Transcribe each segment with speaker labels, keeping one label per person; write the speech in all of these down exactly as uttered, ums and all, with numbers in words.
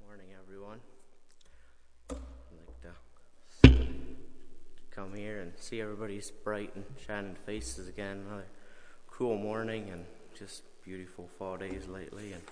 Speaker 1: Morning, everyone. I'd like to come here and see everybody's bright and shining faces again. Another cool morning and just beautiful fall days lately. And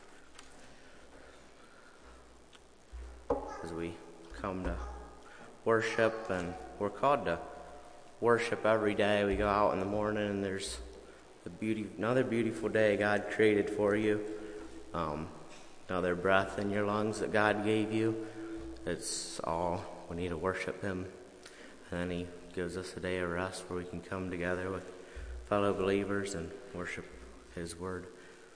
Speaker 1: as we come to worship, and we're called to worship every day. We go out in the morning, and there's the beauty, another beautiful day God created for you. Um, another breath in your lungs that God gave you. It's all we need to worship Him. And then He gives us a day of rest where we can come together with fellow believers and worship His Word.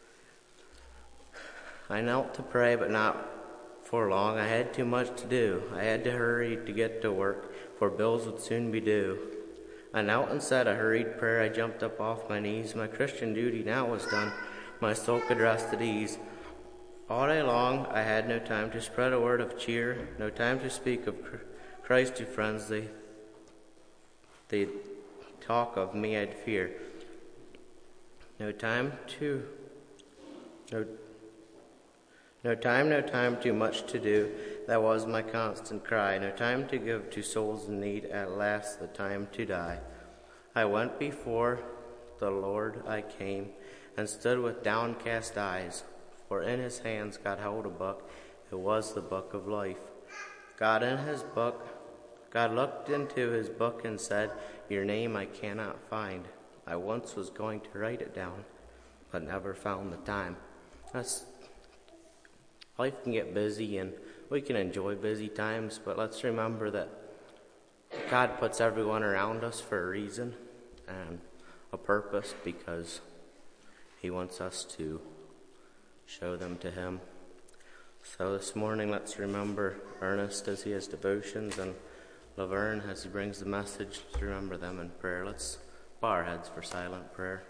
Speaker 1: I knelt to pray, but not for long. I had too much to do. I had to hurry to get to work, for bills would soon be due. I knelt and said a hurried prayer. I jumped up off my knees. My Christian duty now was done. My soul could rest at ease. All day long I had no time to spread a word of cheer, no time to speak of Christ to friends. They, they talk of me I'd fear. No time to, no, no time, no time, too much to do. That was my constant cry. No time to give to souls in need. At last the time to die. I went before the Lord I came, and stood with downcast eyes. For in His hands God held a book. It was the book of life. God in His book, God looked into His book and said, your name I cannot find. I once was going to write it down, but never found the time. That's, life can get busy, and we can enjoy busy times, but let's remember that God puts everyone around us for a reason and a purpose, because He wants us to show them to Him. So this morning, let's remember Ernest as he has devotions, and Laverne as he brings the message. To remember them in prayer. Let's bow our heads for silent prayer.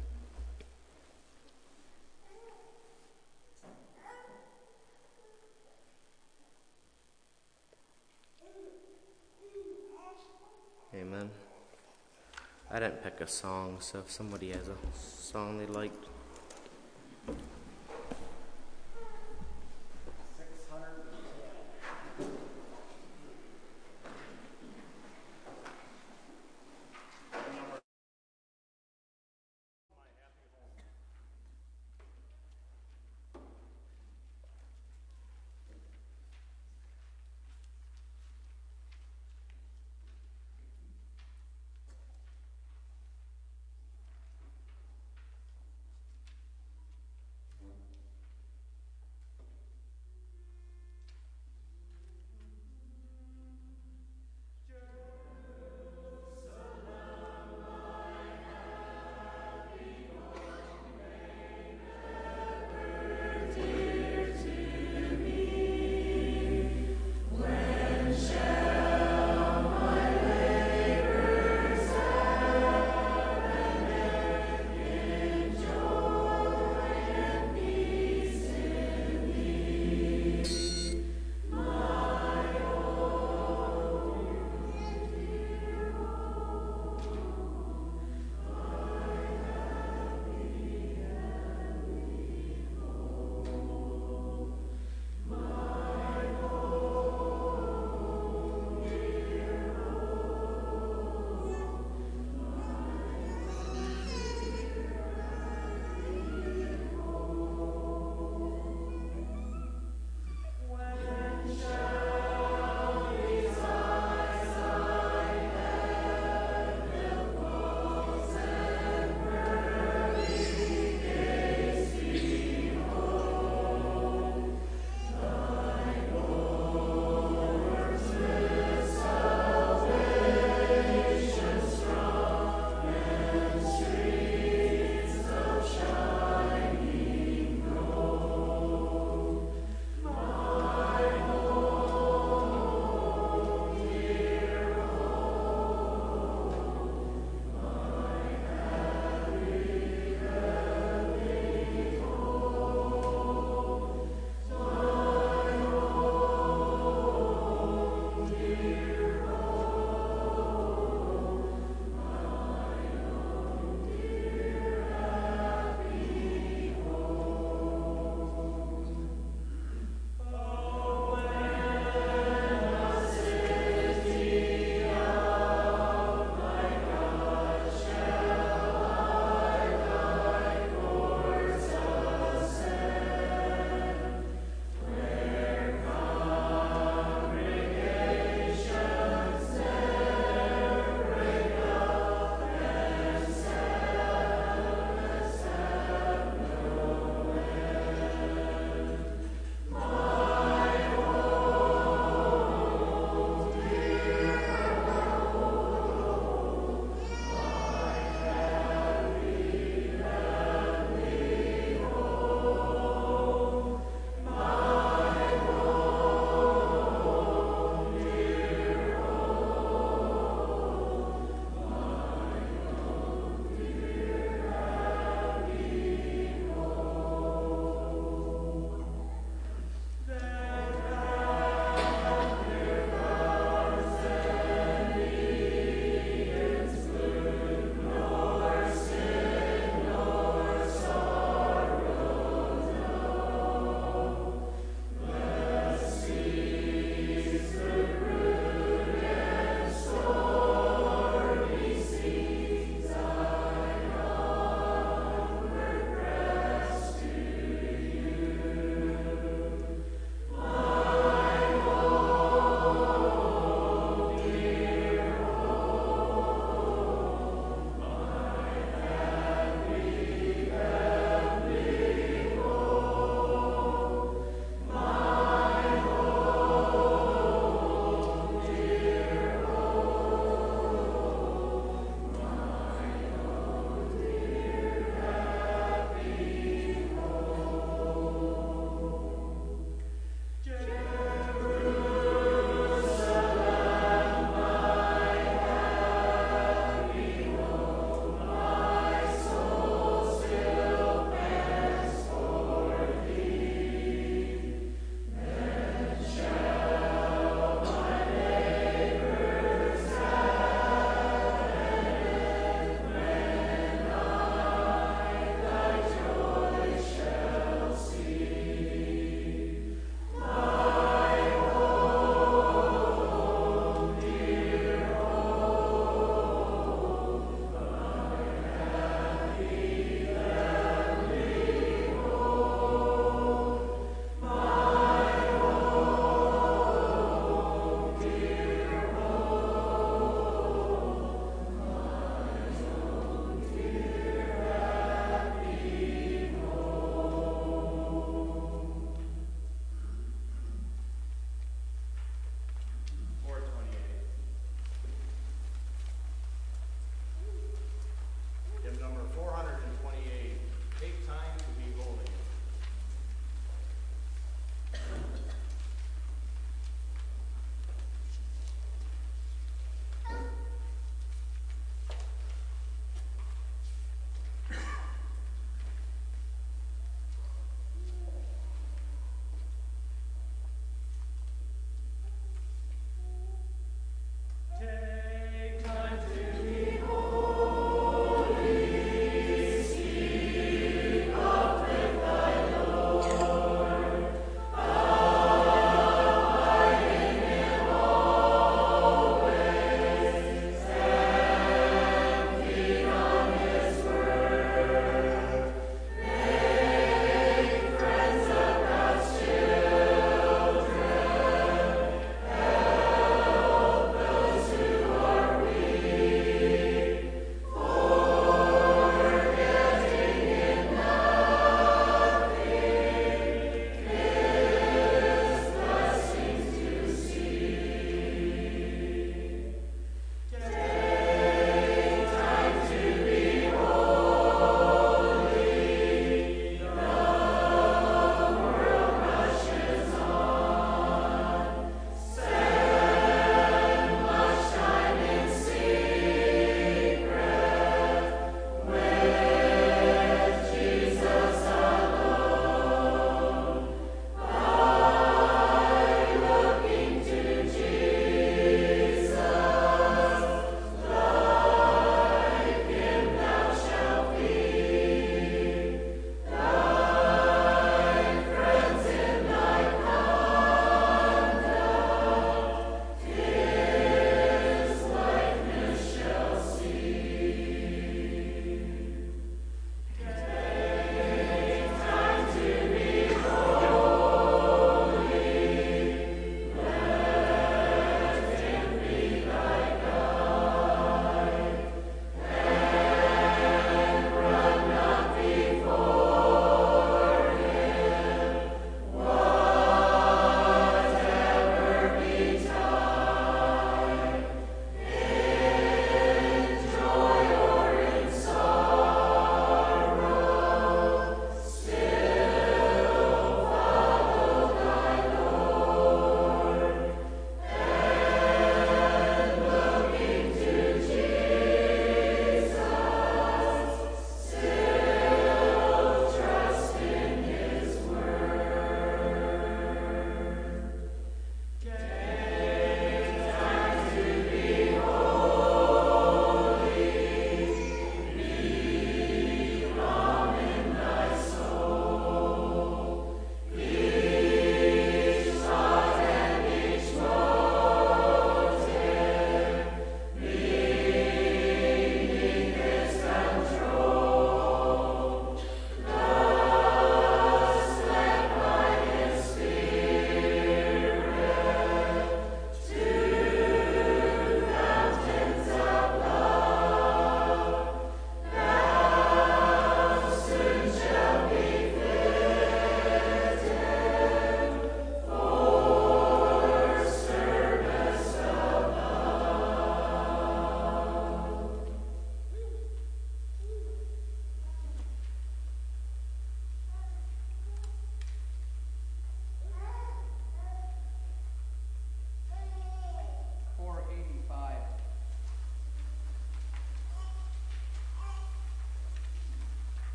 Speaker 1: Amen. I didn't pick a song, so if somebody has a song they'd like.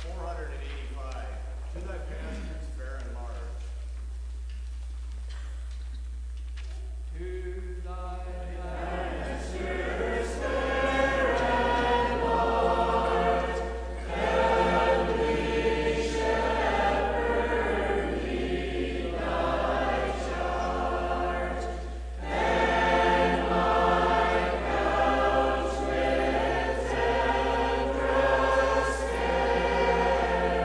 Speaker 2: Thank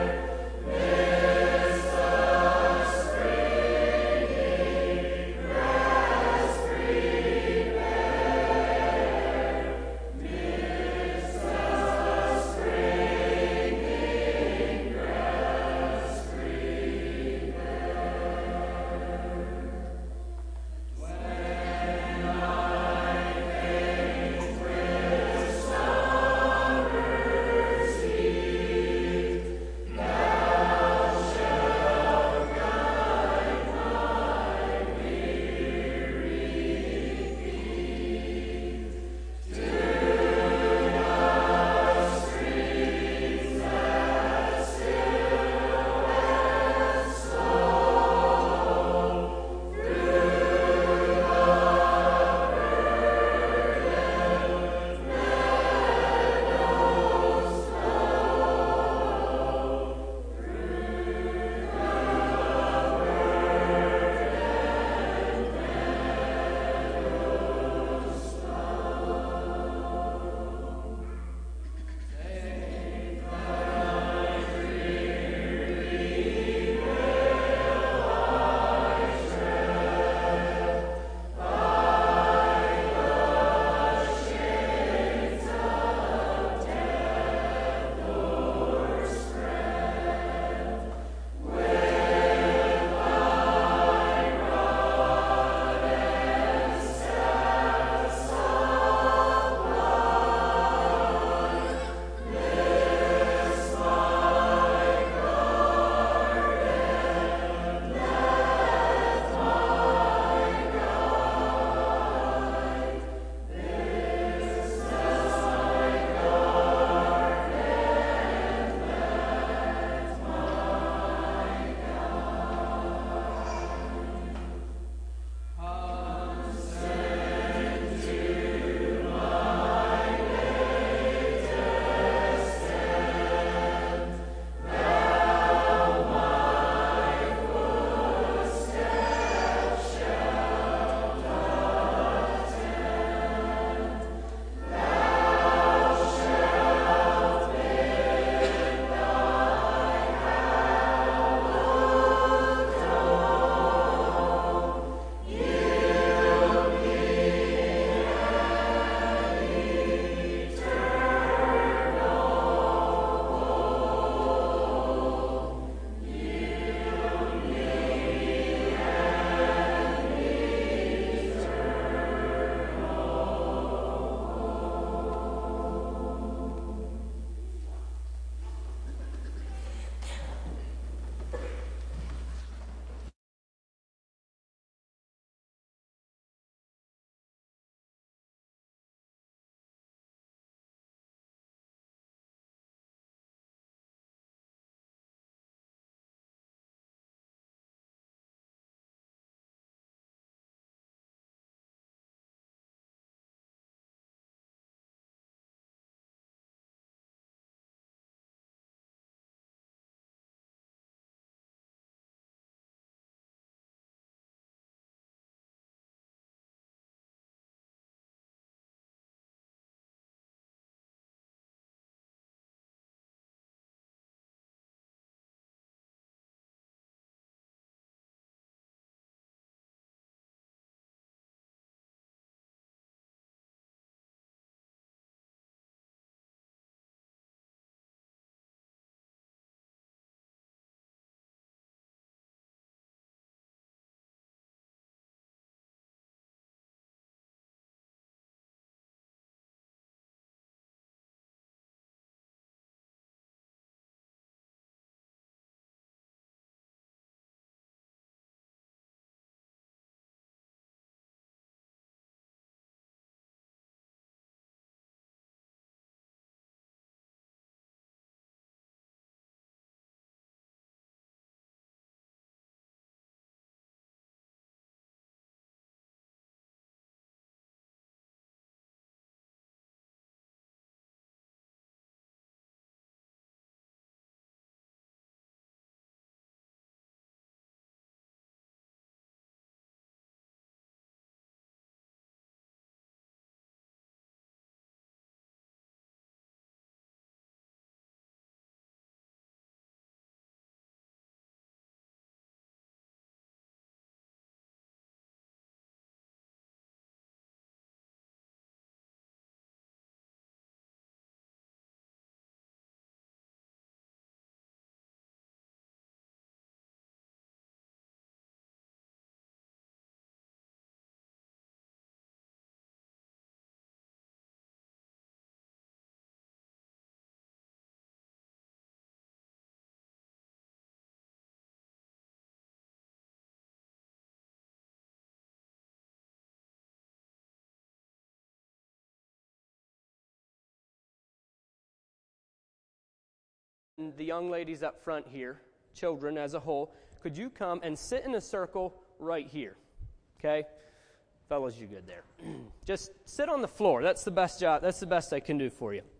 Speaker 2: The young ladies up front here, children as a whole, could you come and sit in a circle right here? Okay? Fellas, you're good there. Just sit on the floor. That's the best job. That's the best I can do for you.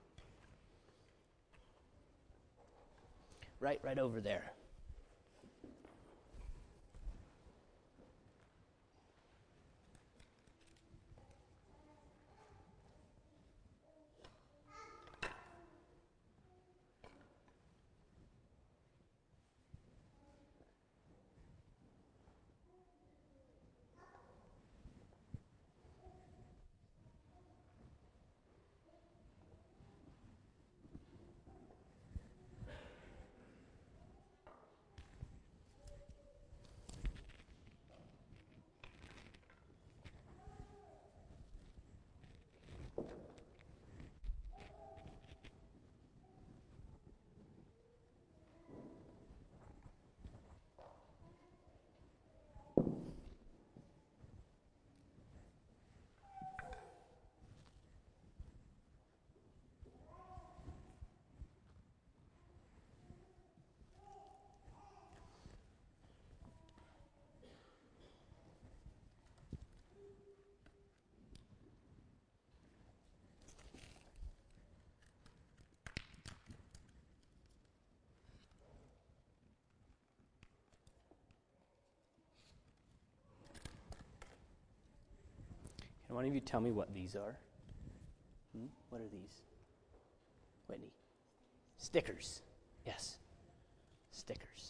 Speaker 2: Right, right over there. Can one of you tell me what these are? Hmm? What are these? Whitney. Stickers. Yes. Stickers.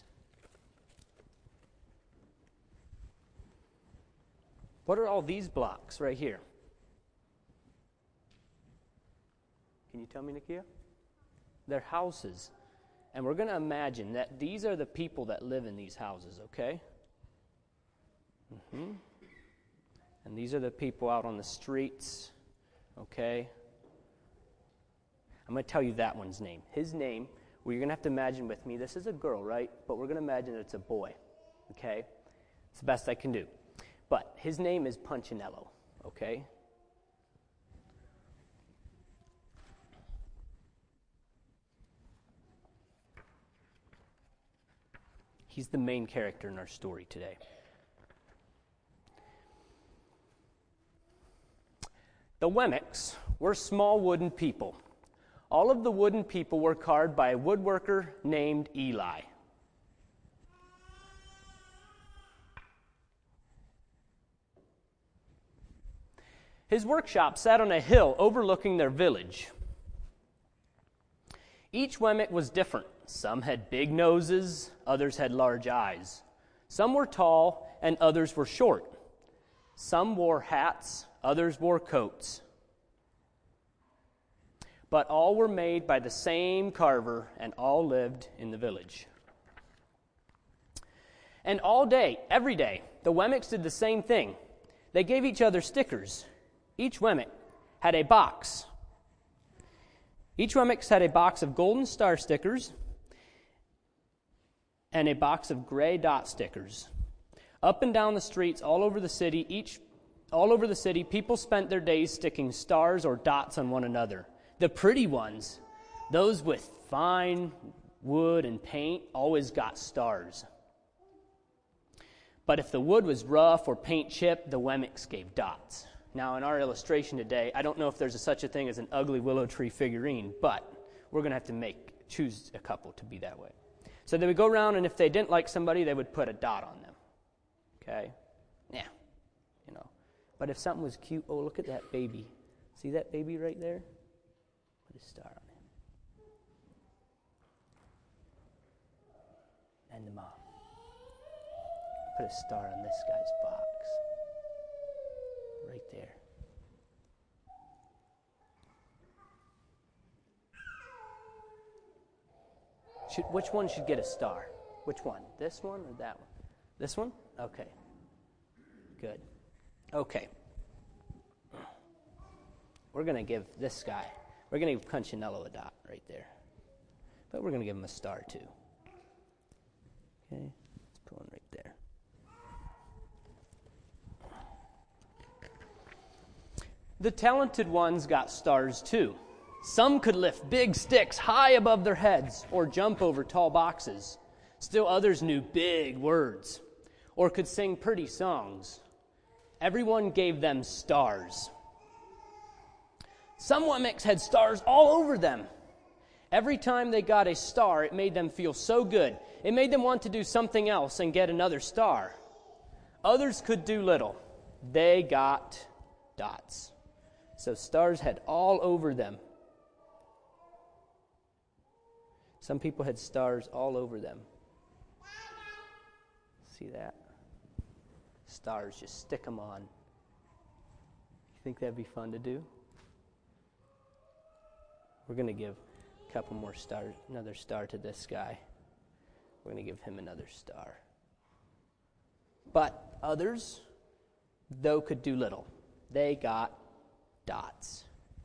Speaker 2: What are all these blocks right here? Can you tell me, Nakia? They're houses. And we're going to imagine that these are the people that live in these houses, okay? Mm-hmm. And these are the people out on the streets, okay? I'm going to tell you that one's name. His name, well, you're going to have to imagine with me, this is a girl, right? But we're going to imagine it's a boy, okay? It's the best I can do. But his name is Punchinello, okay? He's the main character in our story today. The Wemmicks were small wooden people. All of the wooden people were carved by a woodworker named Eli. His workshop sat on a hill overlooking their village. Each Wemmick was different. Some had big noses, others had large eyes. Some were tall, and others were short. Some wore hats, others wore coats. But all were made by the same carver, and all lived in the village. And all day, every day, the Wemmicks did the same thing. They gave each other stickers. Each Wemmick had a box. Each Wemmick had a box of golden star stickers and a box of gray dot stickers. Up and down the streets, all over the city, each, all over the city, people spent their days sticking stars or dots on one another. The pretty ones, those with fine wood and paint, always got stars. But if the wood was rough or paint chipped, the Wemmicks gave dots. Now, in our illustration today, I don't know if there's a, such a thing as an ugly willow tree figurine, but we're going to have to make choose a couple to be that way. So they would go around, and if they didn't like somebody, they would put a dot on them. Okay? Yeah. You know. But if something was cute, oh, look at that baby. See that baby right there? Put a star on him. And the mom. Put a star on this guy's box. Right there. Should, which one should get a star? Which one? This one or that one? This one? Okay. Good. Okay. We're going to give this guy, we're going to give Punchinello a dot right there. But we're going to give him a star too. Okay. Let's put one right there. The talented ones got stars too. Some could lift big sticks high above their heads or jump over tall boxes. Still others knew big words or could sing pretty songs. Everyone gave them stars. Some Wemmicks had stars all over them. Every time they got a star, it made them feel so good. It made them want to do something else and get another star. Others could do little. They got dots. So stars had all over them. Some people had stars all over them. See that? Stars, just stick them on. You think that'd be fun to do? We're going to give a couple more stars, another star to this guy. We're going to give him another star. But others, though, could do little. They got dots.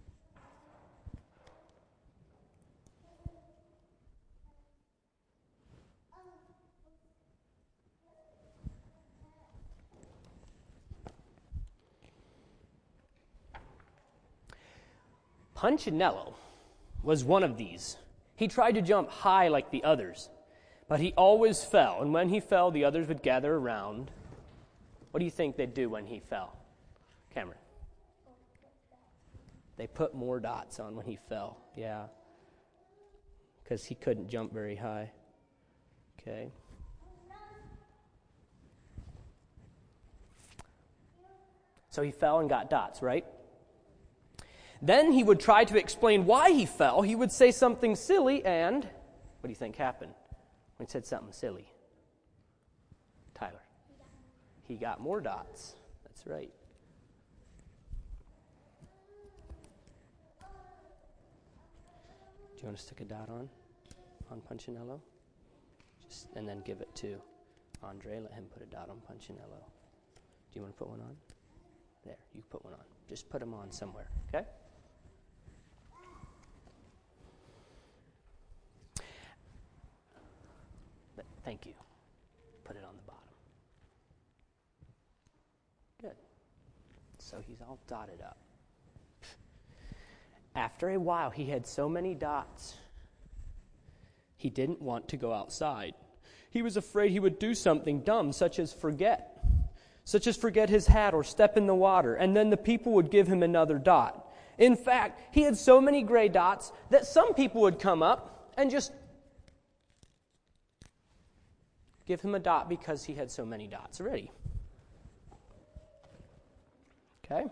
Speaker 2: Punchinello was one of these. He tried to jump high like the others, but he always fell, and when he fell, the others would gather around. What do you think they'd do when he fell? Cameron? They put more dots on when he fell, yeah, because he couldn't jump very high. Okay. So he fell and got dots, right? Then he would try to explain why he fell. He would say something silly, and what do you think happened when he said something silly? Tyler. He got more dots. That's right. Do you want to stick a dot on, on Punchinello? Just, and then give it to Andre. Let him put a dot on Punchinello. Do you want to put one on? There, you put one on. Just put them on somewhere, okay? Thank you. Put it on the bottom. Good. So he's all dotted up. After a while, he had so many dots, he didn't want to go outside. He was afraid he would do something dumb, such as forget, such as forget his hat or step in the water, and then the people would give him another dot. In fact, he had so many gray dots that some people would come up and just give him a dot because he had so many dots already. Okay?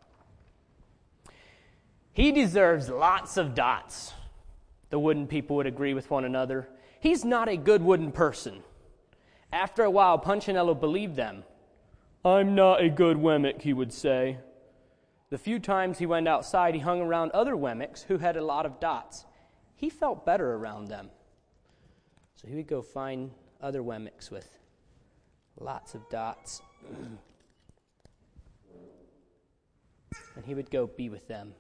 Speaker 2: He deserves lots of dots. The wooden people would agree with one another. He's not a good wooden person. After a while, Punchinello believed them. I'm not a good Wemmick, he would say. The few times he went outside, he hung around other Wemmicks who had a lot of dots. He felt better around them. So he would go find other Wemmicks with lots of dots. And he would go be with them.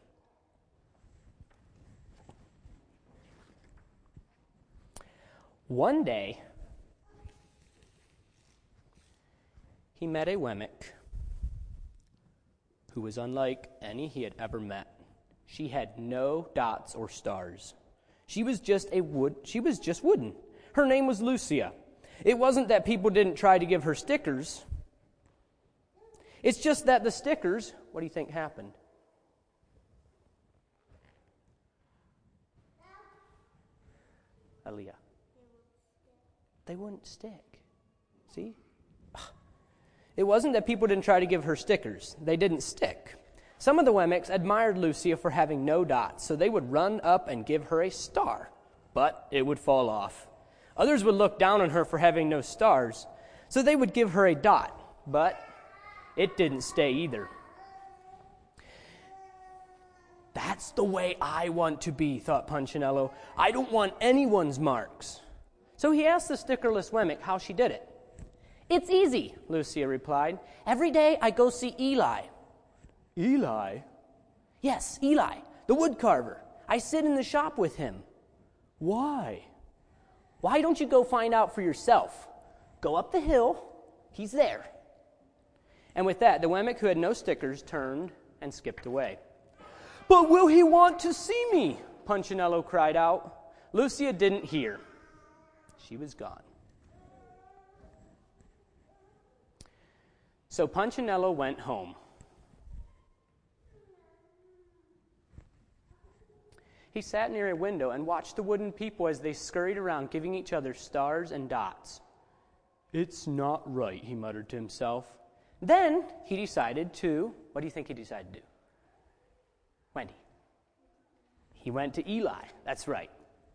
Speaker 2: One day, he met a Wemmick who was unlike any he had ever met. She had no dots or stars. She was just a wood, she was just wooden. Her name was Lucia. It wasn't that people didn't try to give her stickers. It's just that the stickers, what do you think happened? Aaliyah. They wouldn't stick. See? It wasn't that people didn't try to give her stickers. They didn't stick. Some of the Wemmicks admired Lucia for having no dots, so they would run up and give her a star, but it would fall off. Others would look down on her for having no stars, so they would give her a dot, but it didn't stay either. That's the way I want to be, thought Punchinello. I don't want anyone's marks. So he asked the stickerless Wemmick how she did it. It's easy, Lucia replied. Every day I go see Eli. Eli? Yes, Eli, the wood carver. I sit in the shop with him. Why? Why don't you go find out for yourself? Go up the hill. He's there. And with that, the Wemmick who had no stickers turned and skipped away. "But will he want to see me?" Punchinello cried out. Lucia didn't hear. She was gone. So Punchinello went home. He sat near a window and watched the wooden people as they scurried around, giving each other stars and dots. "It's not right," he muttered to himself. Then he decided to, what do you think he decided to do? Wendy. He went to Eli. That's right.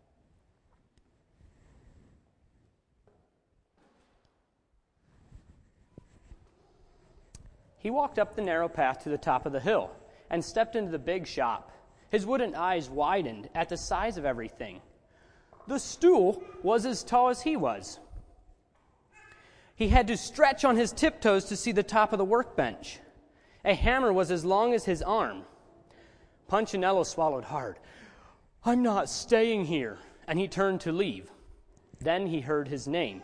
Speaker 2: He walked up the narrow path to the top of the hill and stepped into the big shop. His wooden eyes widened at the size of everything. The stool was as tall as he was. He had to stretch on his tiptoes to see the top of the workbench. A hammer was as long as his arm. Punchinello swallowed hard. "I'm not staying here," and he turned to leave. Then he heard his name.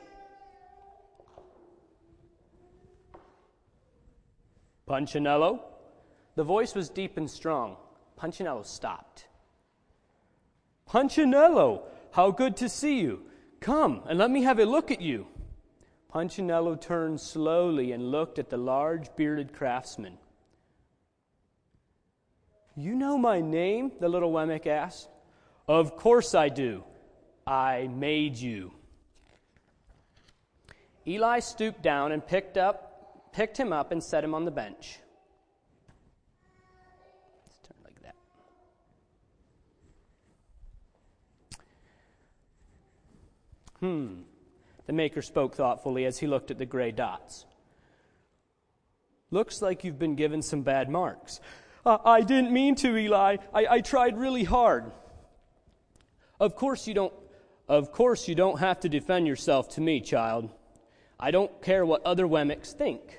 Speaker 2: "Punchinello?" The voice was deep and strong. Punchinello stopped. "Punchinello, how good to see you. Come and let me have a look at you." Punchinello turned slowly and looked at the large bearded craftsman. "You know my name?" the little Wemmick asked. "Of course I do. I made you." Eli stooped down and picked up picked him up and set him on the bench. Let's turn like that. Hmm. The maker spoke thoughtfully as he looked at the gray dots. "Looks like you've been given some bad marks." Uh, I didn't mean to, Eli. I, I tried really hard." Of course you don't of course you don't have to defend yourself to me, child. I don't care what other Wemmicks think."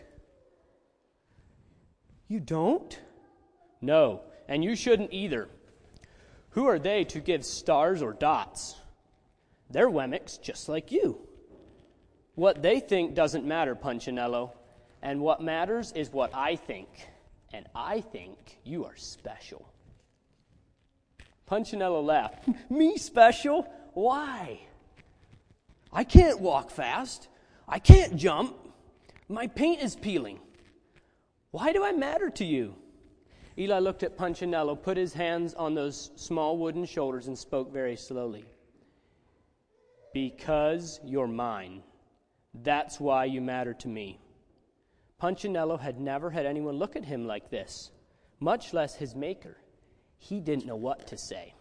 Speaker 2: "You don't?" "No, and you shouldn't either. Who are they to give stars or dots? They're Wemmicks just like you. What they think doesn't matter, Punchinello, and what matters is what I think, and I think you are special." Punchinello laughed. "Me special? Why? I can't walk fast. I can't jump. My paint is peeling. Why do I matter to you?" Eli looked at Punchinello, put his hands on those small wooden shoulders, and spoke very slowly. "Because you're mine. That's why you matter to me." Punchinello had never had anyone look at him like this, much less his maker. He didn't know what to say.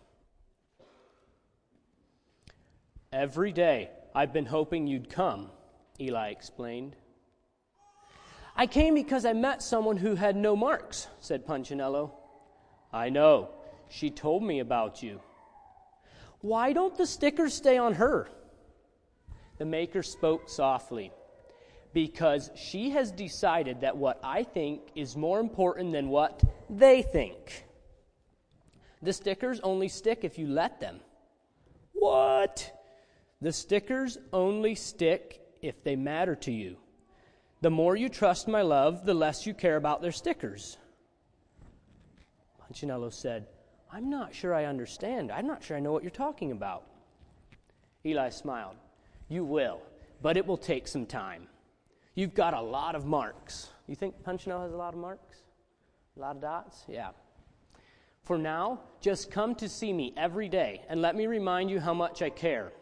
Speaker 2: "Every day I've been hoping you'd come," Eli explained. "I came because I met someone who had no marks," said Punchinello. "I know. She told me about you." "Why don't the stickers stay on her?" The maker spoke softly. "Because she has decided that what I think is more important than what they think. The stickers only stick if you let them." "What?" "The stickers only stick if they matter to you. The more you trust my love, the less you care about their stickers." Punchinello said, "I'm not sure I understand. I'm not sure I know what you're talking about." Eli smiled. "You will, but it will take some time. You've got a lot of marks." You think Punchinello has a lot of marks? A lot of dots? Yeah. "For now, just come to see me every day and let me remind you how much I care."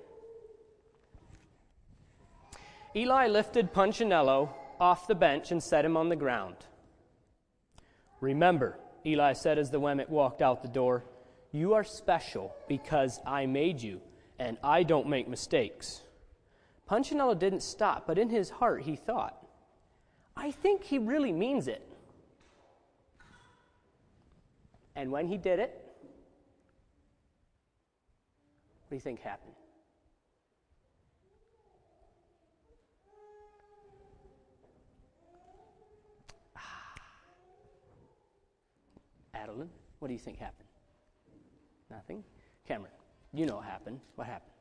Speaker 2: Eli lifted Punchinello off the bench and set him on the ground. "Remember," Eli said as the Wemmick walked out the door, "you are special because I made you, and I don't make mistakes." Punchinello didn't stop, but in his heart he thought, "I think he really means it." And when he did it, what do you think happened? Adeline, what do you think happened? Nothing? Cameron, you know what happened. What happened?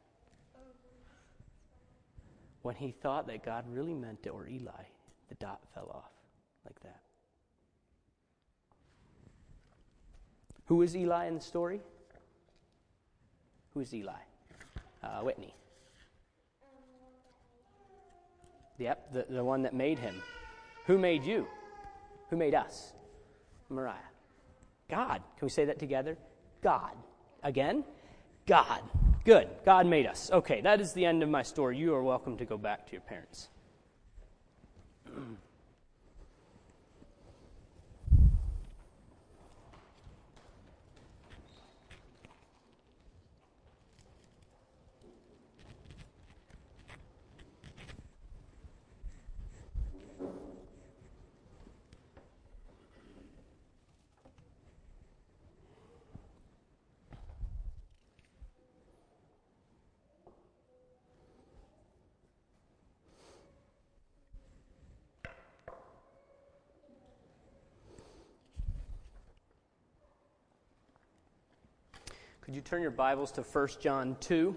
Speaker 2: When he thought that God really meant it, or Eli, the dot fell off like that. Who is Eli in the story? Who is Eli? Uh, Whitney. Yep, the, the one that made him. Who made you? Who made us? Mariah. God. Can we say that together? God. Again? God. Good. God made us. Okay, that is the end of my story. You are welcome to go back to your parents. Could you turn your Bibles to First John two?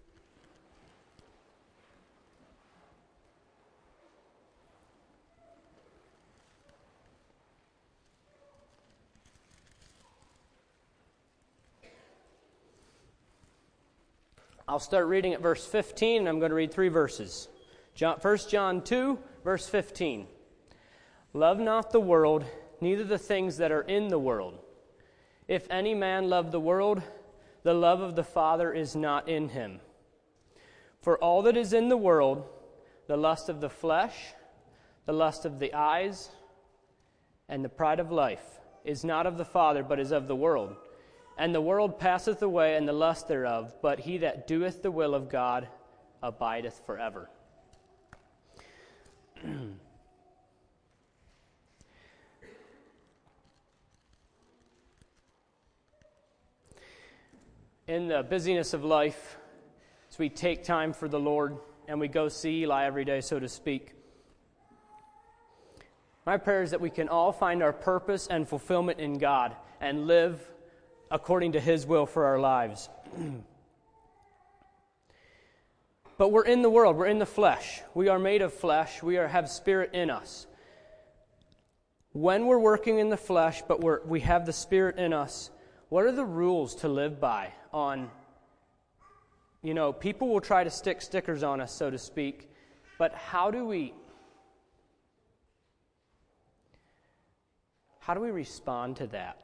Speaker 2: I'll start reading at verse fifteen, and I'm going to read three verses. John, First John two, verse fifteen. Love not the world, neither the things that are in the world. If any man love the world, the love of the Father is not in him. For all that is in the world, the lust of the flesh, the lust of the eyes, and the pride of life, is not of the Father, but is of the world. And the world passeth away, and the lust thereof, but he that doeth the will of God abideth forever. In the busyness of life, as we take time for the Lord and we go see Eli every day, so to speak, my prayer is that we can all find our purpose and fulfillment in God and live according to His will for our lives. But we're in the world, we're in the flesh. We are made of flesh, we are, have spirit in us. When we're working in the flesh, but we're, we have the Spirit in us, what are the rules to live by on, you know, people will try to stick stickers on us, so to speak, but how do we, how do we respond to that?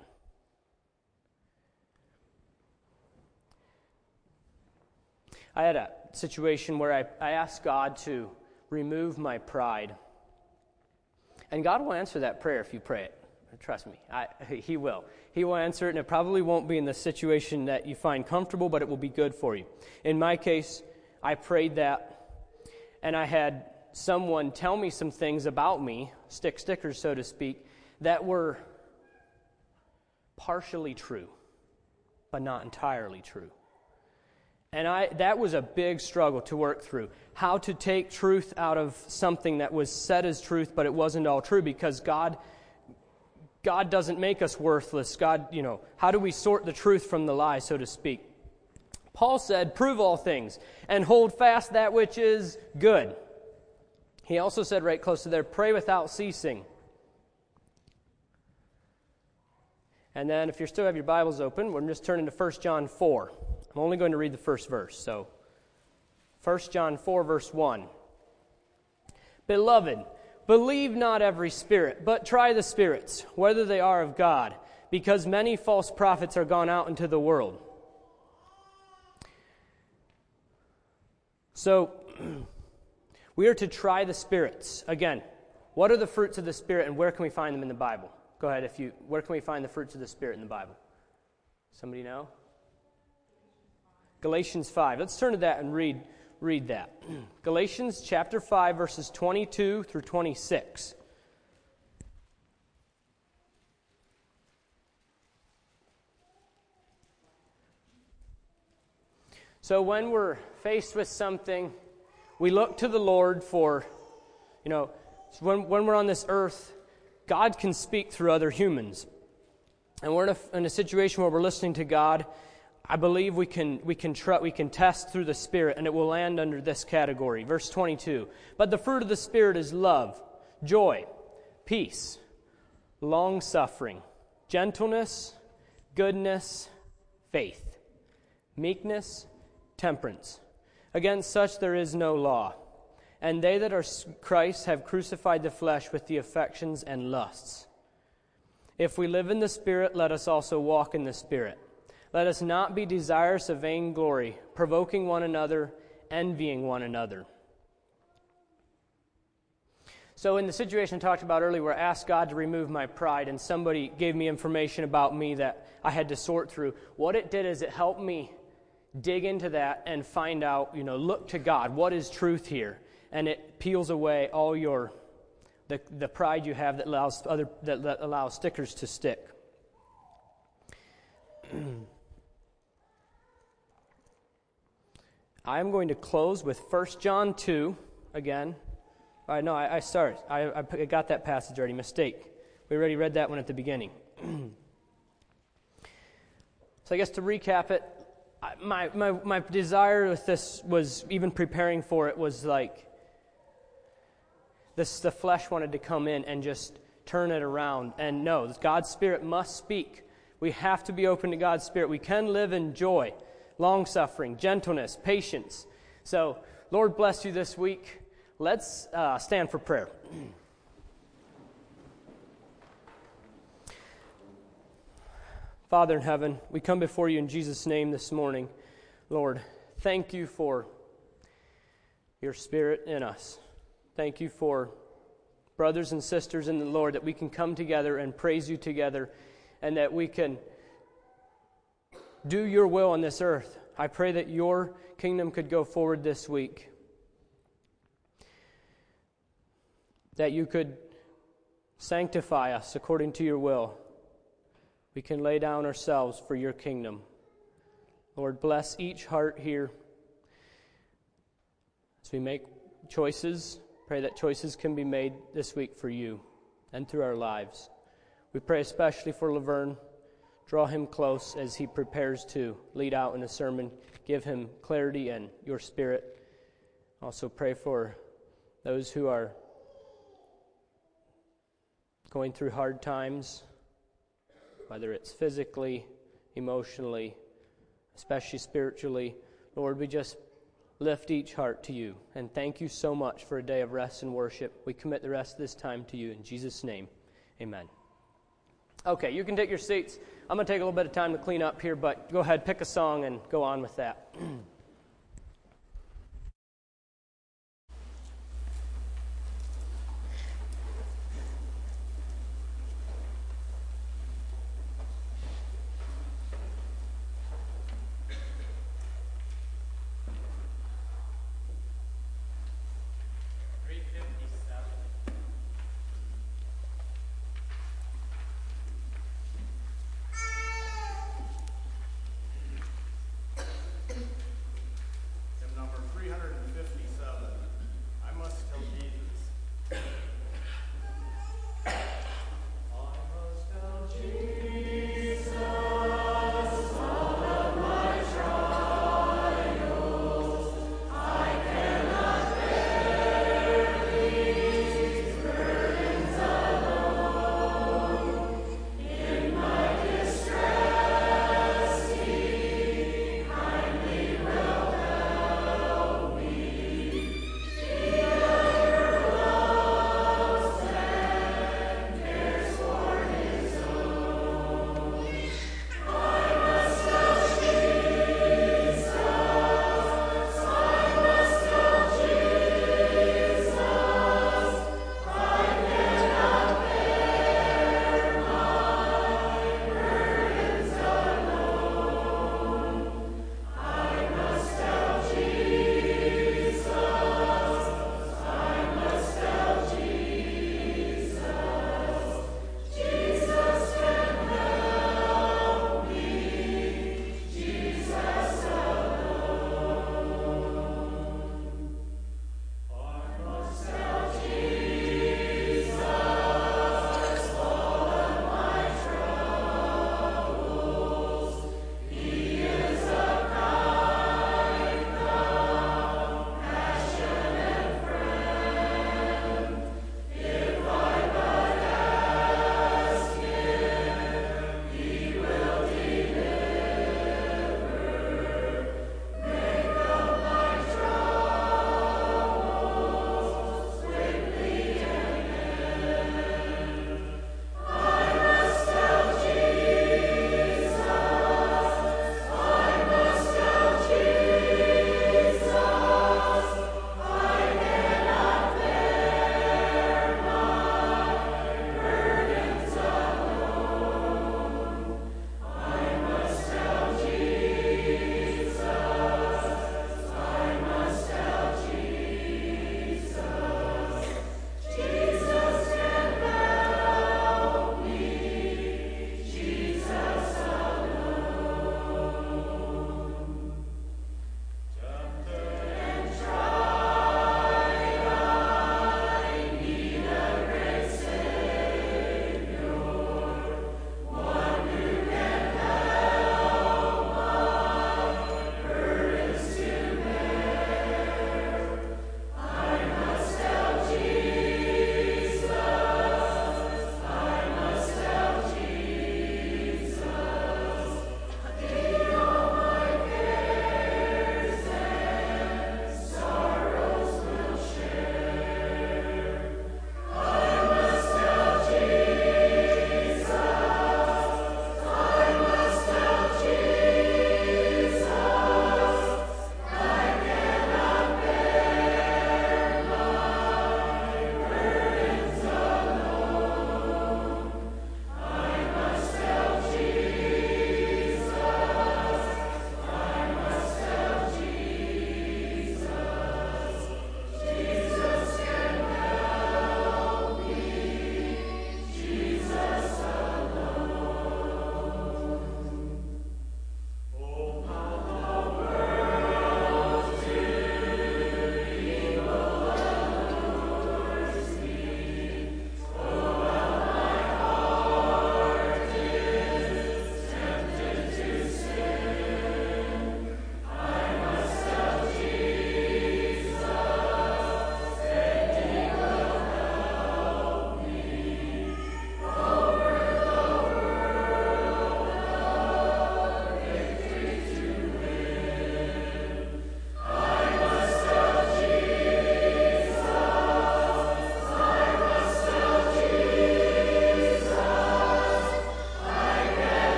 Speaker 2: I had a situation where I, I asked God to remove my pride. And God will answer that prayer if you pray it. Trust me, I, He will. He will answer it, and it probably won't be in the situation that you find comfortable, but it will be good for you. In my case, I prayed that, and I had someone tell me some things about me, stick stickers, so to speak, that were partially true, but not entirely true. And I that was a big struggle to work through. How to take truth out of something that was said as truth, but it wasn't all true, because God God doesn't make us worthless. God, you know, how do we sort the truth from the lie, so to speak? Paul said, prove all things, and hold fast that which is good. He also said right close to there, pray without ceasing. And then if you still have your Bibles open, we're just turning to First John four. I'm only going to read the first verse. So, First John four, verse one. Beloved, believe not every spirit, but try the spirits, whether they are of God, because many false prophets are gone out into the world. So, we are to try the spirits. Again, what are the fruits of the Spirit, and where can we find them in the Bible? Go ahead, if you. Where can we find the fruits of the Spirit in the Bible? Somebody know? Galatians five. Let's turn to that and read read that. Galatians chapter five, verses twenty-two through twenty-six. So when we're faced with something, we look to the Lord for, you know, when, when we're on this earth, God can speak through other humans. And we're in a, in a situation where we're listening to God. I believe we can we can tr- we can test through the Spirit, and it will land under this category. Verse twenty-two. But the fruit of the Spirit is love, joy, peace, long-suffering, gentleness, goodness, faith, meekness, temperance. Against such there is no law. And they that are Christ have crucified the flesh with the affections and lusts. If we live in the Spirit, let us also walk in the Spirit. Let us not be desirous of vainglory, provoking one another, envying one another. So in the situation I talked about earlier where I asked God to remove my pride and somebody gave me information about me that I had to sort through, what it did is it helped me dig into that and find out, you know, look to God. What is truth here? And it peels away all your, the, the pride you have that allows other that, that allows stickers to stick. I'm going to close with First John two again. I know I, I started. I, I got that passage already. Mistake. We already read that one at the beginning. So I guess to recap it, I, my, my my desire with this was, even preparing for it, was like this: the flesh wanted to come in and just turn it around. And no, God's Spirit must speak. We have to be open to God's Spirit. We can live in joy, long-suffering, gentleness, patience. So, Lord bless you this week. Let's uh, stand for prayer. Father in heaven, we come before you in Jesus' name this morning. Lord, thank you for your Spirit in us. Thank you for brothers and sisters in the Lord, that we can come together and praise you together, and that we can do your will on this earth. I pray that your kingdom could go forward this week. That you could sanctify us according to your will. We can lay down ourselves for your kingdom. Lord, bless each heart here. As we make choices, pray that choices can be made this week for you and through our lives. We pray especially for Laverne. Draw him close as he prepares to lead out in a sermon. Give him clarity and your Spirit. Also pray for those who are going through hard times, whether it's physically, emotionally, especially spiritually. Lord, we just lift each heart to you. And thank you so much for a day of rest and worship. We commit the rest of this time to you. In Jesus' name, amen. Okay, you can take your seats. I'm going to take a little bit of time to clean up here, but go ahead, pick a song and go on with that.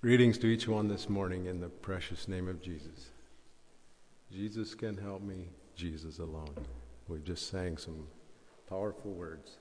Speaker 3: Greetings to each one this morning in the precious name of Jesus. Jesus can help me, Jesus alone. We've just sang some powerful words.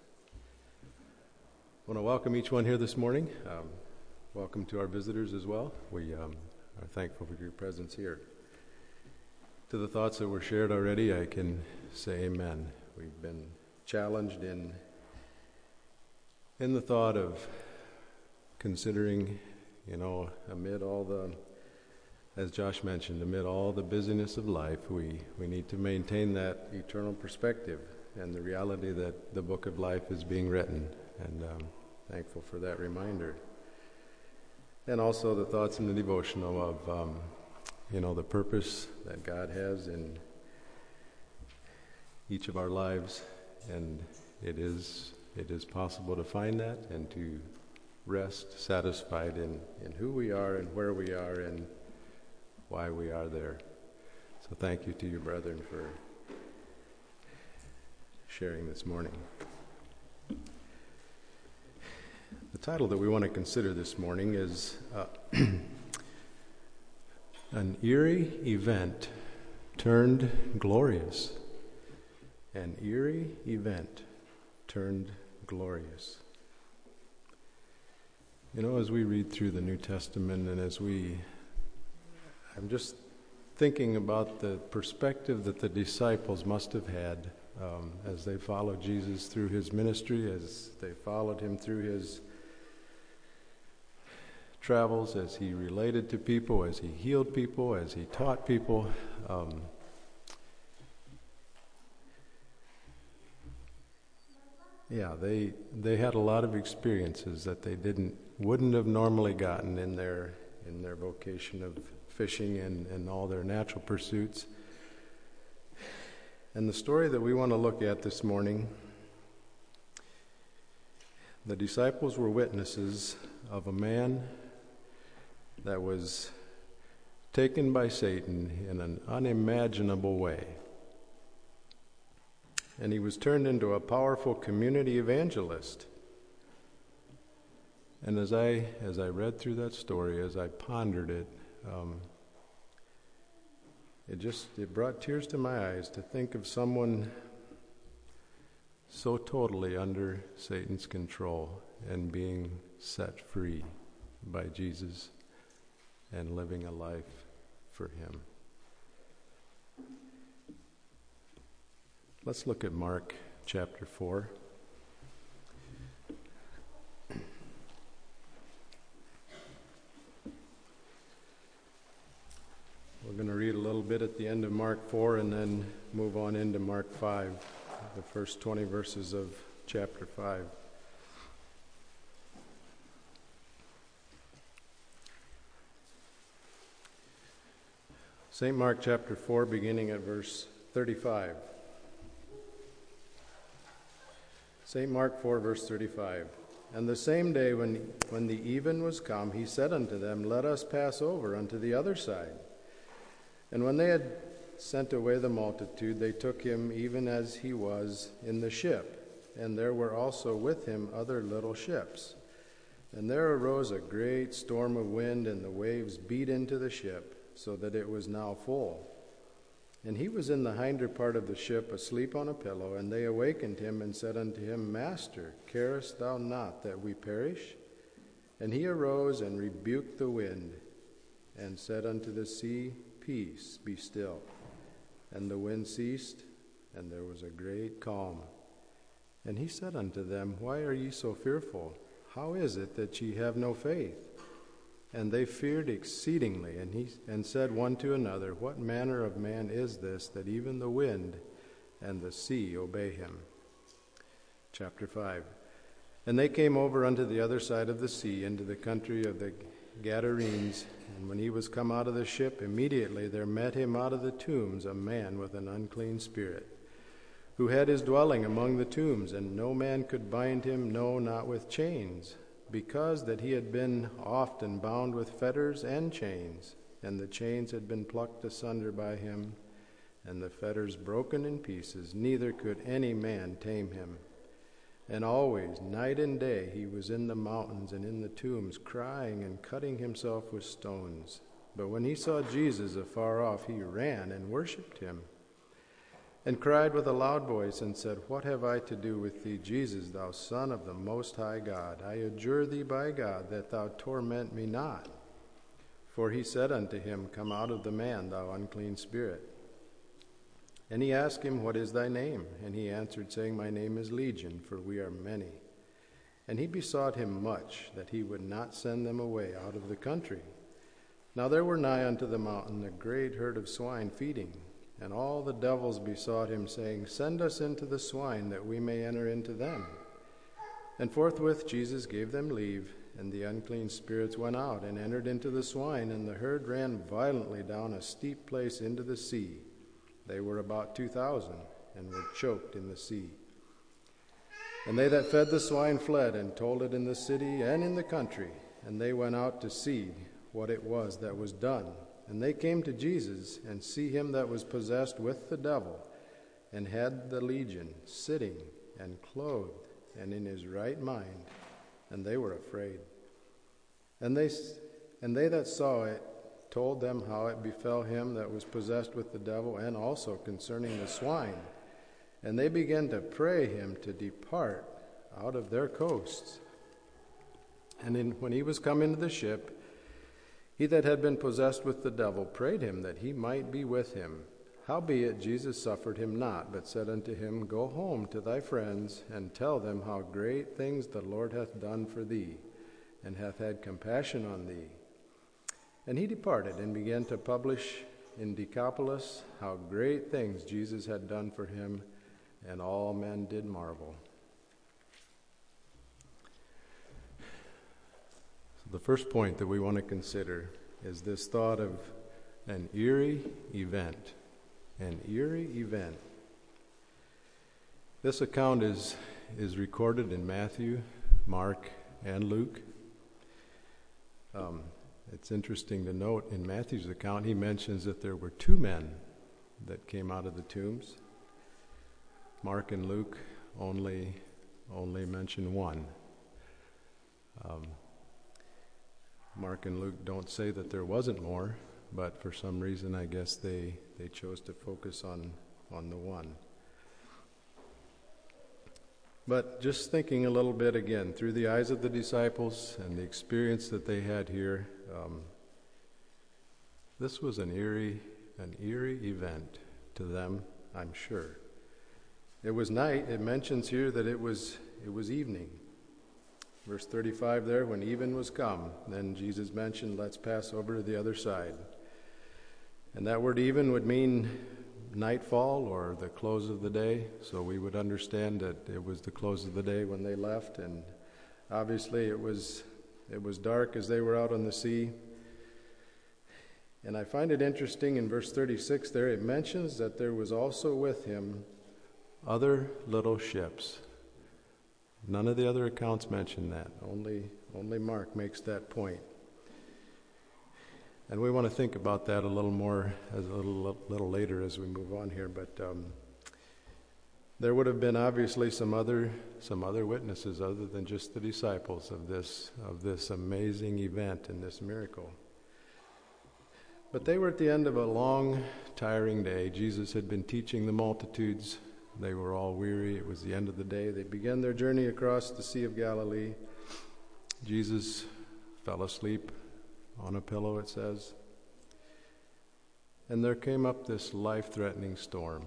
Speaker 3: I want to welcome each one here this morning. Um, welcome to our visitors as well. We um, are thankful for your presence here. To the thoughts that were shared already, I can say amen. We've been challenged in, in the thought of considering, you know, amid all the, as Josh mentioned, amid all the busyness of life, we, we need to maintain that eternal perspective and the reality that the book of life is being written. And um, thankful for that reminder. And also the thoughts in the devotional of, um, you know, the purpose that God has in each of our lives. And it is it is possible to find that and to rest satisfied in, in who we are and where we are and why we are there. So thank you to you, brethren, for sharing this morning. The title that we want to consider this morning is uh, An Eerie Event Turned Glorious. An eerie event turned glorious. You know, as we read through the New Testament and as we, I'm just thinking about the perspective that the disciples must have had um, as they followed Jesus through his ministry, as they followed him through his travels, as he related to people, as he healed people, as he taught people. Um, yeah, they they had a lot of experiences that they didn't wouldn't have normally gotten in their in their vocation of fishing and, and all their natural pursuits. And the story that we want to look at this morning, the disciples were witnesses of a man that was taken by Satan in an unimaginable way. And he was turned into a powerful community evangelist. And as I as I read through that story, as I pondered it, um, it just it brought tears to my eyes to think of someone so totally under Satan's control and being set free by Jesus and living a life for him. Let's look at Mark chapter four. We're going to read a little bit at the end of Mark four and then move on into Mark five, the first twenty verses of chapter five. Saint Mark chapter four, beginning at verse thirty-five. Saint Mark four, verse thirty-five. And the same day when, when the even was come, he said unto them, Let us pass over unto the other side. And when they had sent away the multitude, they took him even as he was in the ship. And there were also with him other little ships. And there arose a great storm of wind, and the waves beat into the ship, so that it was now full. And he was in the hinder part of the ship, asleep on a pillow. And they awakened him and said unto him, Master, carest thou not that we perish? And he arose and rebuked the wind, and said unto the sea, Peace, be still. And the wind ceased, and there was a great calm. And he said unto them, Why are ye so fearful? How is it that ye have no faith? And they feared exceedingly, and he and said one to another, What manner of man is this, that even the wind and the sea obey him? Chapter five. And they came over unto the other side of the sea, into the country of the Gadarenes. And when he was come out of the ship, immediately there met him out of the tombs a man with an unclean spirit, who had his dwelling among the tombs, and no man could bind him, no, not with chains, because that he had been often bound with fetters and chains, and the chains had been plucked asunder by him, and the fetters broken in pieces, neither could any man tame him. And always, night and day, he was in the mountains and in the tombs, crying and cutting himself with stones. But when he saw Jesus afar off, he ran and worshipped him, and cried with a loud voice and said, What have I to do with thee, Jesus, thou Son of the Most High God? I adjure thee by God that thou torment me not. For he said unto him, Come out of the man, thou unclean spirit. And he asked him, What is thy name? And he answered, saying, My name is Legion, for we are many. And he besought him much that he would not send them away out of the country. Now there were nigh unto the mountain a great herd of swine feeding. And all the devils besought him, saying, Send us into the swine, that we may enter into them. And forthwith Jesus gave them leave, and the unclean spirits went out, and entered into the swine, and the herd ran violently down a steep place into the sea. They were about two thousand, and were choked in the sea. And they that fed the swine fled, and told it in the city and in the country. And they went out to see what it was that was done. And they came to Jesus, and see him that was possessed with the devil, and had the legion, sitting and clothed, and in his right mind. And they were afraid. And they, and they that saw it told them how it befell him that was possessed with the devil, and also concerning the swine. And they began to pray him to depart out of their coasts. And in, when he was come into the ship, he that had been possessed with the devil prayed him that he might be with him. Howbeit Jesus suffered him not, but said unto him, Go home to thy friends, and tell them how great things the Lord hath done for thee, and hath had compassion on thee. And he departed, and began to publish in Decapolis how great things Jesus had done for him, and all men did marvel. So the first point that we want to consider is this thought of an eerie event. An eerie event. This account is, is recorded in Matthew, Mark, and Luke. Um, It's interesting to note in Matthew's account, he mentions that there were two men that came out of the tombs. Mark and Luke only only mention one. Um, Mark and Luke don't say that there wasn't more, but for some reason I guess they, they chose to focus on, on the one. But just thinking a little bit again, through the eyes of the disciples and the experience that they had here, um, this was an eerie, an eerie event to them, I'm sure. It was night. It mentions here that it was it was evening. Verse thirty-five there, when even was come, then Jesus mentioned, let's pass over to the other side. And that word even would mean nightfall or the close of the day, so we would understand that it was the close of the day when they left, and obviously it was it was dark as they were out on the sea. And I find it interesting in verse thirty-six there, it mentions that there was also with him other little ships. None of the other accounts mention that. Only only Mark makes that point. And we want to think about that a little more as a little, little later as we move on here. But um, there would have been obviously some other some other witnesses other than just the disciples of this of this amazing event and this miracle. But they were at the end of a long, tiring day. Jesus had been teaching the multitudes. They were all weary. It was the end of the day. They began their journey across the Sea of Galilee. Jesus fell asleep on a pillow, it says. And there came up this life-threatening storm.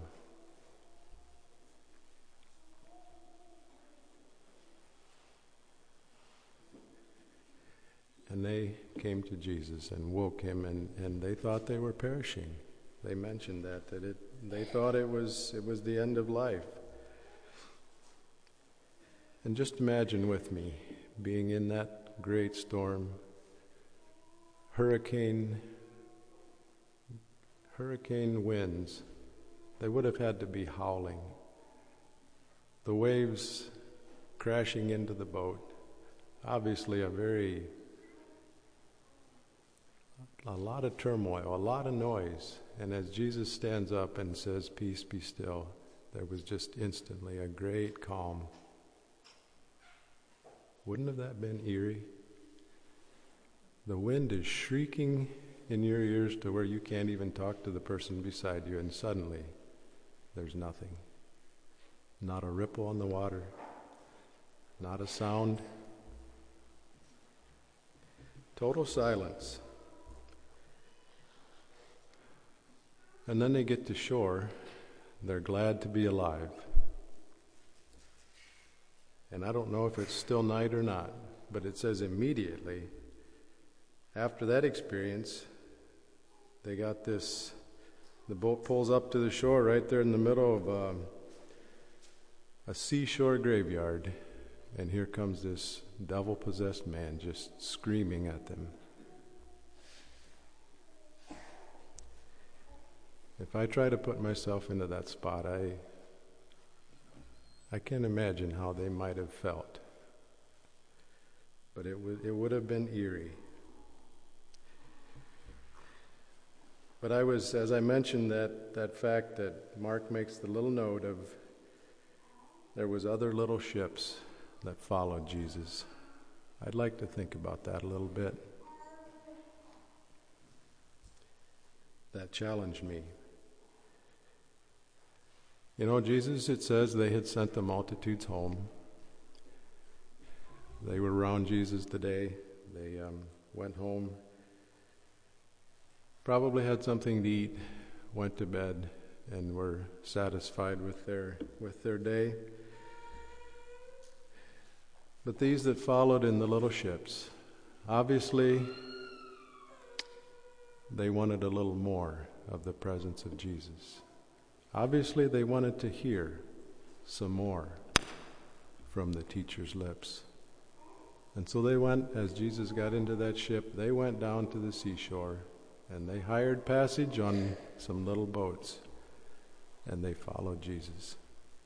Speaker 3: And they came to Jesus and woke him, and, and they thought they were perishing. They mentioned that, that it, they thought it was it was the end of life. And just imagine with me being in that great storm, hurricane, hurricane winds. They would have had to be howling. The waves crashing into the boat. Obviously a very, a lot of turmoil, a lot of noise. And as Jesus stands up and says, peace, be still, there was just instantly a great calm. Wouldn't have that been eerie? The wind is shrieking in your ears to where you can't even talk to the person beside you, and suddenly there's nothing. Not a ripple on the water, not a sound. Total silence. And then they get to shore. They're glad to be alive. And I don't know if it's still night or not, but it says immediately after that experience, they got this, the boat pulls up to the shore right there in the middle of um, a seashore graveyard, and here comes this devil-possessed man just screaming at them. If I try to put myself into that spot, I I can't imagine how they might have felt. But it would it would have been eerie. But I was, as I mentioned, that, that fact that Mark makes the little note of there was other little ships that followed Jesus. I'd like to think about that a little bit. That challenged me. You know, Jesus, it says they had sent the multitudes home. They were around Jesus today. They um, went home, probably had something to eat, went to bed, and were satisfied with their with their day. But these that followed in the little ships, obviously, they wanted a little more of the presence of Jesus. Obviously, they wanted to hear some more from the teacher's lips. And so they went, as Jesus got into that ship, they went down to the seashore, and they hired passage on some little boats, and they followed Jesus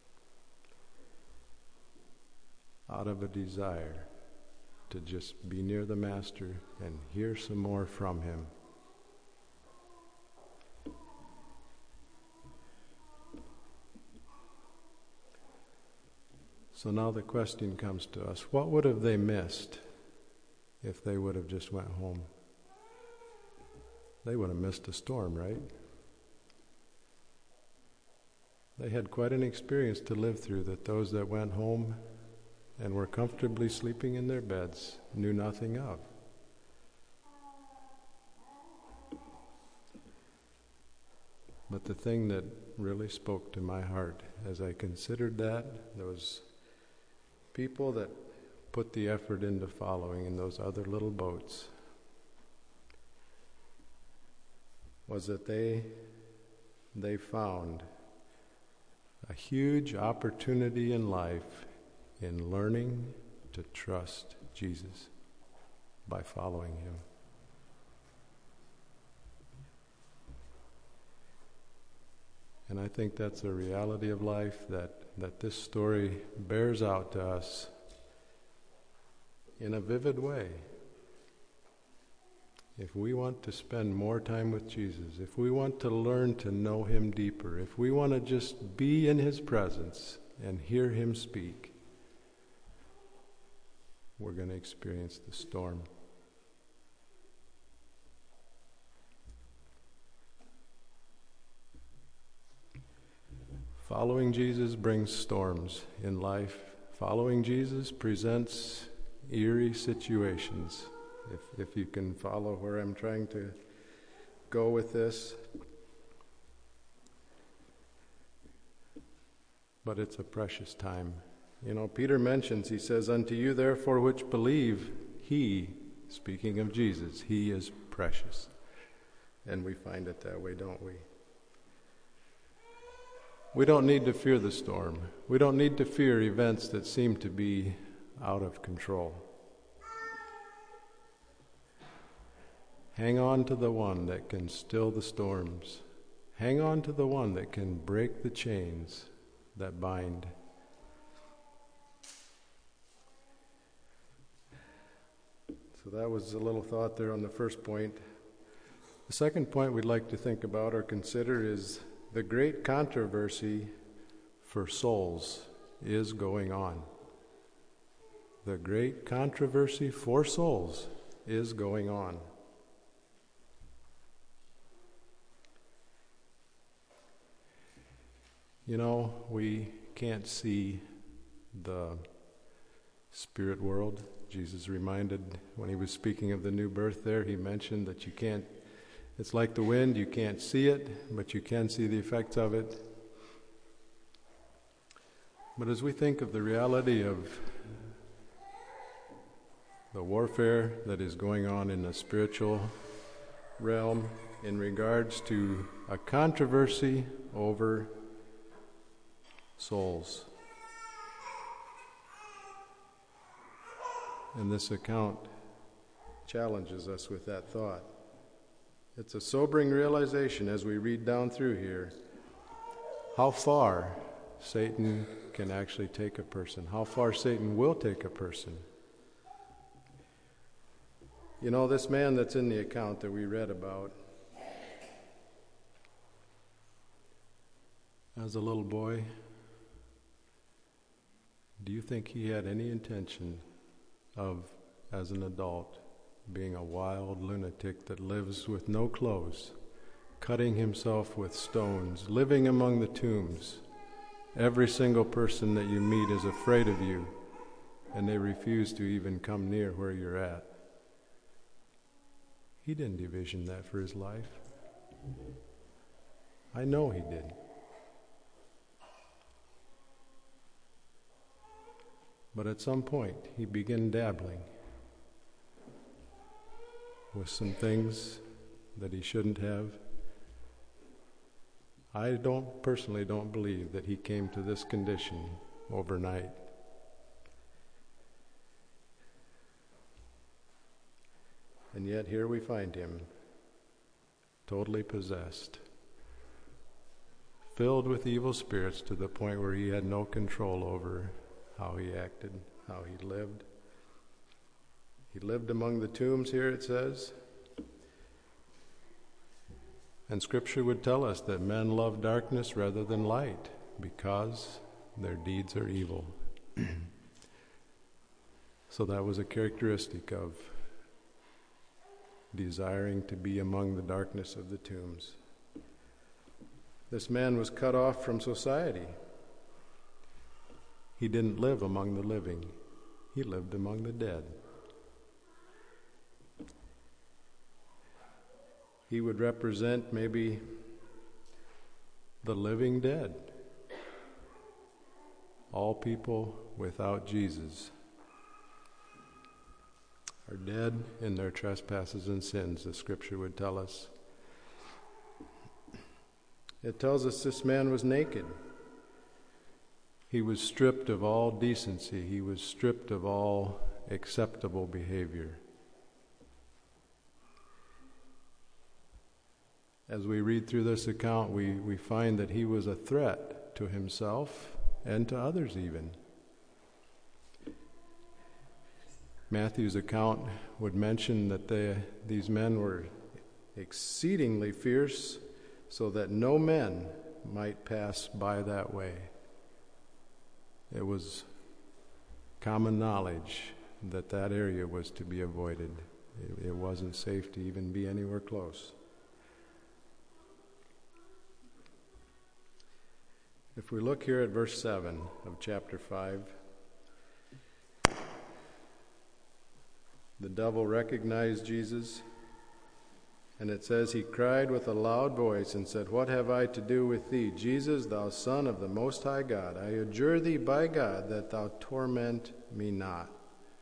Speaker 3: out of a desire to just be near the Master and hear some more from him. So now the question comes to us, what would have they missed if they would have just went home? They would have missed a storm, right? They had quite an experience to live through that those that went home and were comfortably sleeping in their beds knew nothing of. But the thing that really spoke to my heart as I considered that, those people that put the effort into following in those other little boats, was that they they found a huge opportunity in life in learning to trust Jesus by following him. And I think that's a reality of life that, that this story bears out to us in a vivid way. If we want to spend more time with Jesus, if we want to learn to know him deeper, if we want to just be in his presence and hear him speak, we're going to experience the storm. Following Jesus brings storms in life. Following Jesus presents eerie situations. If if you can follow where I'm trying to go with this. But it's a precious time. You know, Peter mentions, he says, "Unto you therefore which believe, he," speaking of Jesus, he is precious. And we find it that way, don't we? We don't need to fear the storm. We don't need to fear events that seem to be out of control. Hang on to the one that can still the storms. Hang on to the one that can break the chains that bind. So that was a little thought there on the first point. The second point we'd like to think about or consider is the great controversy for souls is going on. the great controversy for souls is going on. You know, we can't see the spirit world. Jesus reminded, when he was speaking of the new birth there, he mentioned that you can't, it's like the wind, you can't see it, but you can see the effects of it. But as we think of the reality of the warfare that is going on in the spiritual realm in regards to a controversy over souls, and this account challenges us with that thought. It's a sobering realization as we read down through here how far Satan can actually take a person, how far Satan will take a person. You know, this man that's in the account that we read about, as a little boy, do you think he had any intention of, as an adult, being a wild lunatic that lives with no clothes, cutting himself with stones, living among the tombs? Every single person that you meet is afraid of you, and they refuse to even come near where you're at. He didn't envision that for his life. I know he didn't. But at some point, he began dabbling with some things that he shouldn't have. I don't personally don't believe that he came to this condition overnight. And yet here we find him, totally possessed, filled with evil spirits to the point where he had no control over how he acted, how he lived. He lived among the tombs here, it says. And Scripture would tell us that men love darkness rather than light because their deeds are evil. So that was a characteristic of desiring to be among the darkness of the tombs. This man was cut off from society. He didn't live among the living. He lived among the dead. He would represent maybe the living dead. All people without Jesus are dead in their trespasses and sins, the Scripture would tell us. It tells us this man was naked. He was stripped of all decency. He was stripped of all acceptable behavior. As we read through this account, we, we find that he was a threat to himself and to others even. Matthew's account would mention that they, these men were exceedingly fierce, so that no men might pass by that way. It was common knowledge that that area was to be avoided. It, it wasn't safe to even be anywhere close. If we look here at verse seven of chapter five, the devil recognized Jesus, and it says, he cried with a loud voice and said, "What have I to do with thee, Jesus, thou Son of the Most High God? I adjure thee by God that thou torment me not."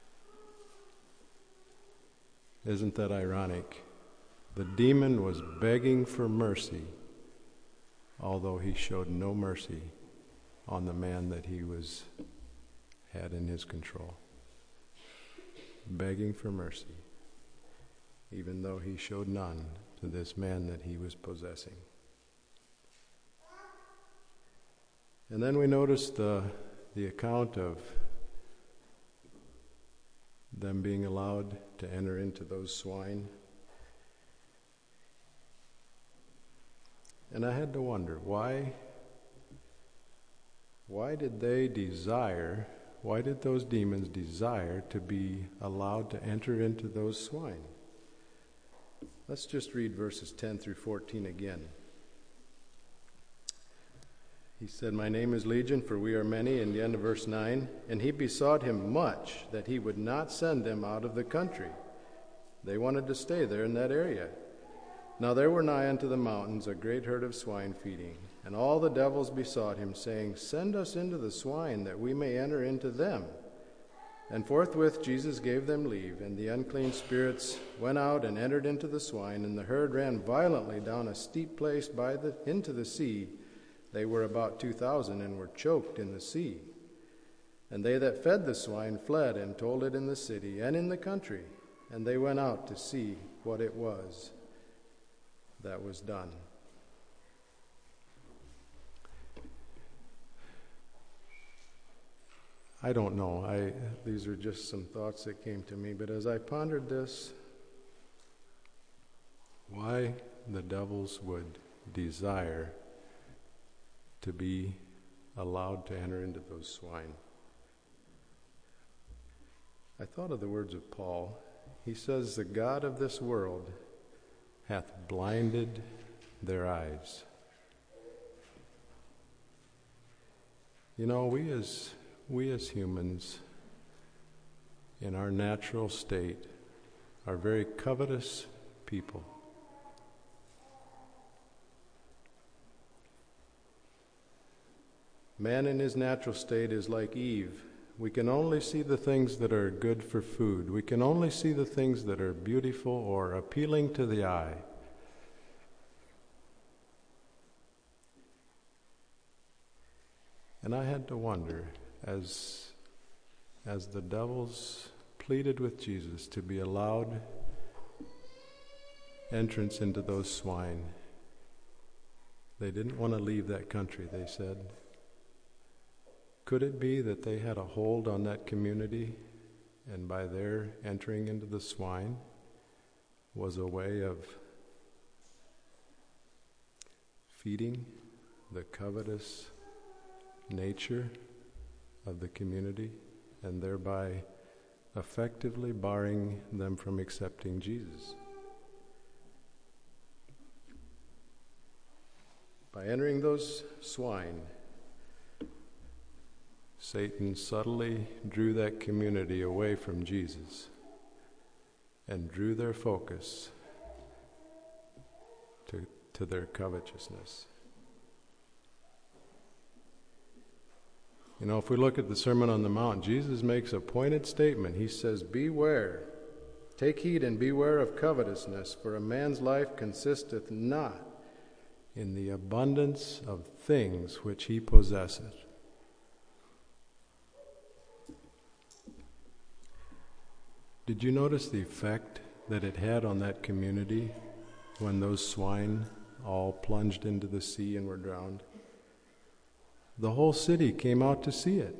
Speaker 3: Isn't that ironic? The demon was begging for mercy, although he showed no mercy on the man that he was had in his control. Begging for mercy, even though he showed none to this man that he was possessing. And then we notice the, the account of them being allowed to enter into those swine. And I had to wonder, why, why did they desire why did those demons desire to be allowed to enter into those swine? Let's just read verses ten through fourteen again. He said, "My name is Legion, for we are many," in the end of verse nine. "And he besought him much that he would not send them out of the country." They wanted to stay there in that area. "Now there were nigh unto the mountains a great herd of swine feeding. And all the devils besought him, saying, Send us into the swine, that we may enter into them. And forthwith Jesus gave them leave, and the unclean spirits went out and entered into the swine, and the herd ran violently down a steep place by the into the sea. They were about two thousand, and were choked in the sea. And they that fed the swine fled, and told it in the city and in the country. And they went out to see what it was that was done." I don't know. I these are just some thoughts that came to me. But as I pondered this, why the devils would desire to be allowed to enter into those swine, I thought of the words of Paul. He says, "The God of this world hath blinded their eyes." You know, we as we as humans, in our natural state, are very covetous people. Man in his natural state is like Eve. We can only see the things that are good for food. We can only see the things that are beautiful or appealing to the eye. And I had to wonder, as, as the devils pleaded with Jesus to be allowed entrance into those swine, they didn't want to leave that country, they said. Could it be that they had a hold on that community, and by their entering into the swine was a way of feeding the covetous nature of the community, and thereby effectively barring them from accepting Jesus? By entering those swine, Satan subtly drew that community away from Jesus and drew their focus to, to their covetousness. You know, if we look at the Sermon on the Mount, Jesus makes a pointed statement. He says, "Beware, take heed and beware of covetousness, for a man's life consisteth not in the abundance of things which he possesseth." Did you notice the effect that it had on that community when those swine all plunged into the sea and were drowned? The whole city came out to see it.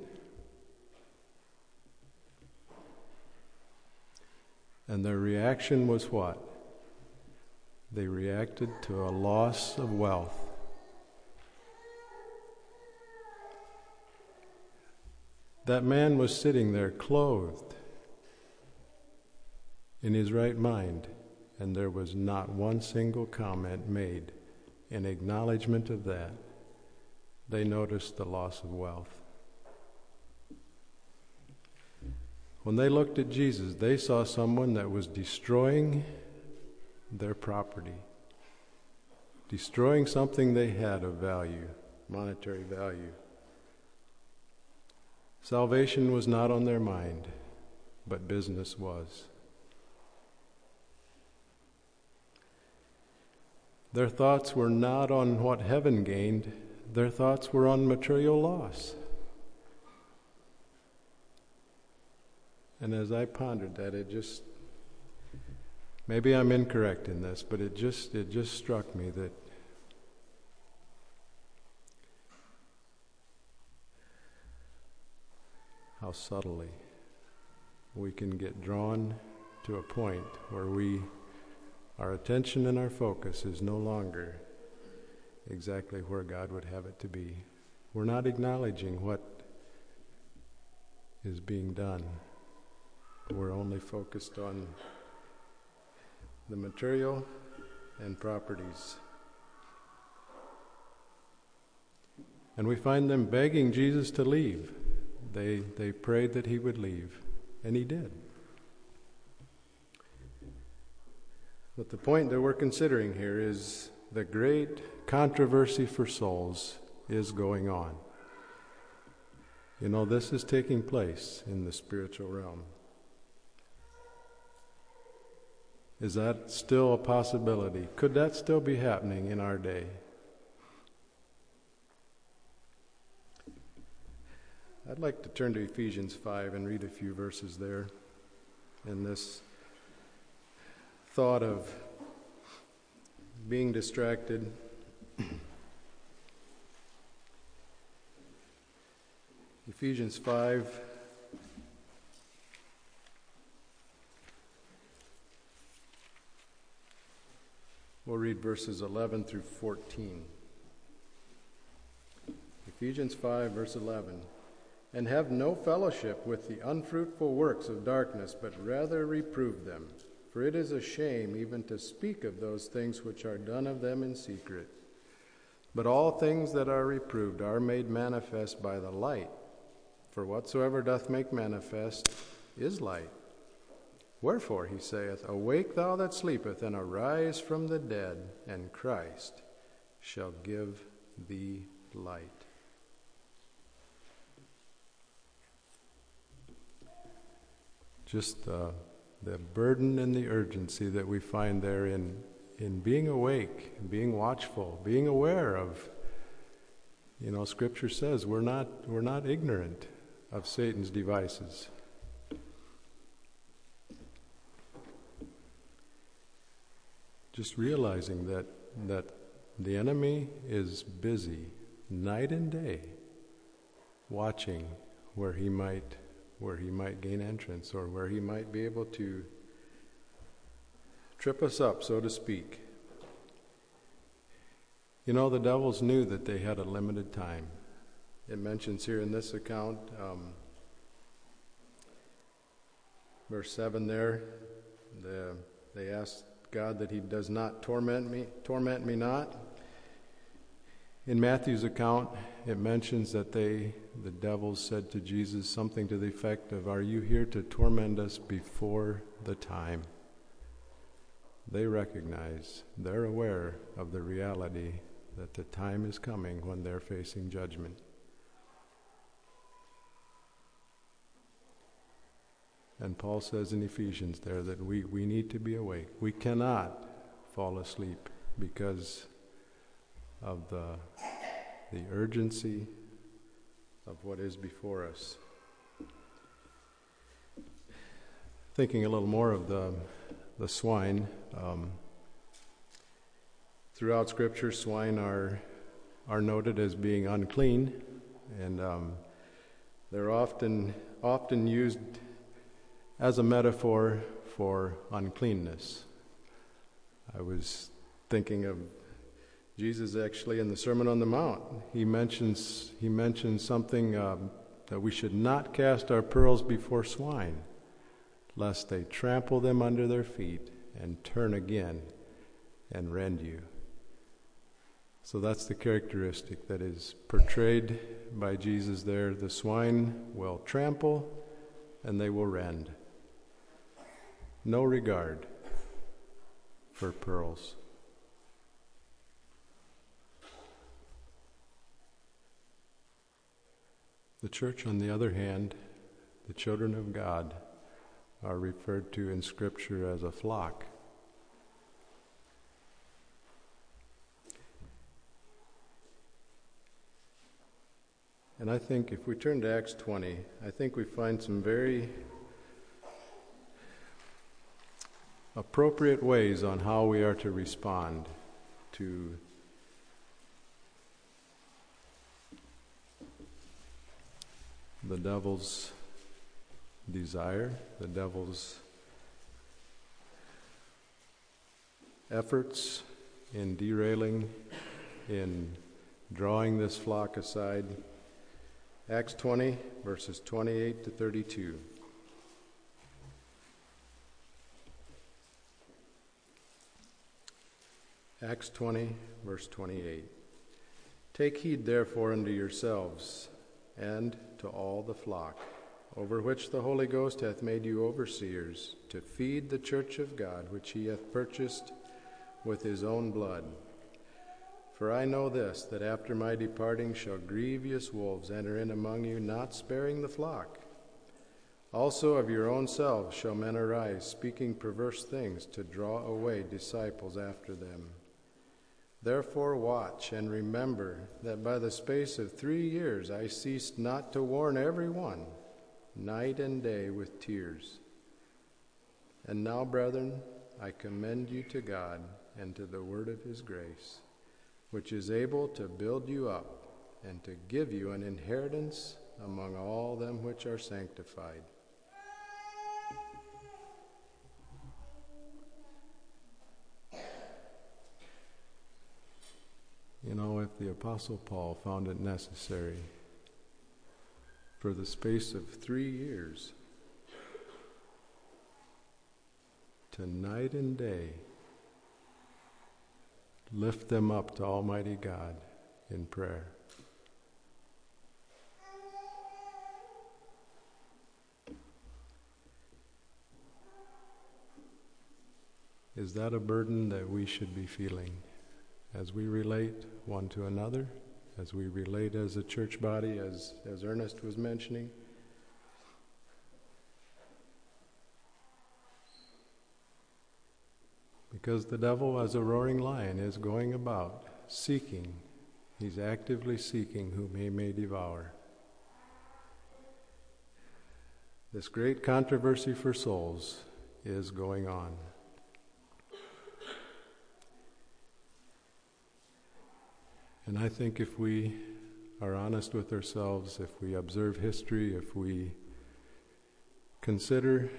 Speaker 3: And their reaction was what? They reacted to a loss of wealth. That man was sitting there clothed in his right mind, and there was not one single comment made in acknowledgement of that. They noticed the loss of wealth. When they looked at Jesus, they saw someone that was destroying their property, destroying something they had of value, monetary value. Salvation was not on their mind, but business was. Their thoughts were not on what heaven gained. Their thoughts were on material loss. And as I pondered that, it just, maybe I'm incorrect in this, but it just it just struck me that how subtly we can get drawn to a point where we our attention and our focus is no longer exactly where God would have it to be. We're not acknowledging what is being done. We're only focused on the material and properties. And we find them begging Jesus to leave. They, they prayed that he would leave, and he did. But the point that we're considering here is the great controversy for souls is going on. You know, this is taking place in the spiritual realm. Is that still a possibility? Could that still be happening in our day? I'd like to turn to Ephesians five and read a few verses there in this thought of being distracted. Ephesians five. We'll read verses eleven through fourteen. Ephesians five, verse eleven. And have no fellowship with the unfruitful works of darkness, but rather reprove them. For it is a shame even to speak of those things which are done of them in secret. But all things that are reproved are made manifest by the light. For whatsoever doth make manifest is light. Wherefore, he saith, Awake thou that sleepeth, and arise from the dead, and Christ shall give thee light. Just uh, the burden and the urgency that we find there in, in being awake, being watchful, being aware of, you know, Scripture says we're not we're not ignorant of Satan's devices. Just realizing that that the enemy is busy night and day watching where he might where he might gain entrance, or where he might be able to trip us up, so to speak. You know, the devils knew that they had a limited time. It mentions here in this account, um, verse seven there, the, they asked God that he does not torment me, torment me not. In Matthew's account, it mentions that they, the devils, said to Jesus something to the effect of, Are you here to torment us before the time? They recognize, they're aware of the reality that the time is coming when they're facing judgment. And Paul says in Ephesians there that we, we need to be awake. We cannot fall asleep because of the, the urgency of what is before us. Thinking a little more of the, the swine, um, throughout Scripture, swine are, are noted as being unclean, and um, they're often, often used as a metaphor for uncleanness. I was thinking of Jesus actually in the Sermon on the Mount. He mentions he mentions something um, that we should not cast our pearls before swine, lest they trample them under their feet and turn again and rend you. So that's the characteristic that is portrayed by Jesus there. The swine will trample and they will rend. No regard for pearls. The church, on the other hand, the children of God, are referred to in Scripture as a flock. And I think if we turn to Acts twenty, I think we find some very appropriate ways on how we are to respond to the devil's desire, the devil's efforts in derailing, in drawing this flock aside. Acts twenty, verses twenty-eight to thirty-two. Acts twenty, verse twenty-eight. Take heed therefore unto yourselves, and to all the flock, over which the Holy Ghost hath made you overseers, to feed the church of God, which he hath purchased with his own blood. For I know this, that after my departing shall grievous wolves enter in among you, not sparing the flock. Also of your own selves shall men arise, speaking perverse things, to draw away disciples after them. Therefore watch, and remember that by the space of three years I ceased not to warn every one, night and day with tears. And now, brethren, I commend you to God and to the word of his grace, which is able to build you up and to give you an inheritance among all them which are sanctified. You know, if the Apostle Paul found it necessary for the space of three years to night and day lift them up to Almighty God in prayer, is that a burden that we should be feeling as we relate one to another, as we relate as a church body, as, as Ernest was mentioning? Because the devil, as a roaring lion, is going about seeking. He's actively seeking whom he may devour. This great controversy for souls is going on. And I think if we are honest with ourselves, if we observe history, if we consider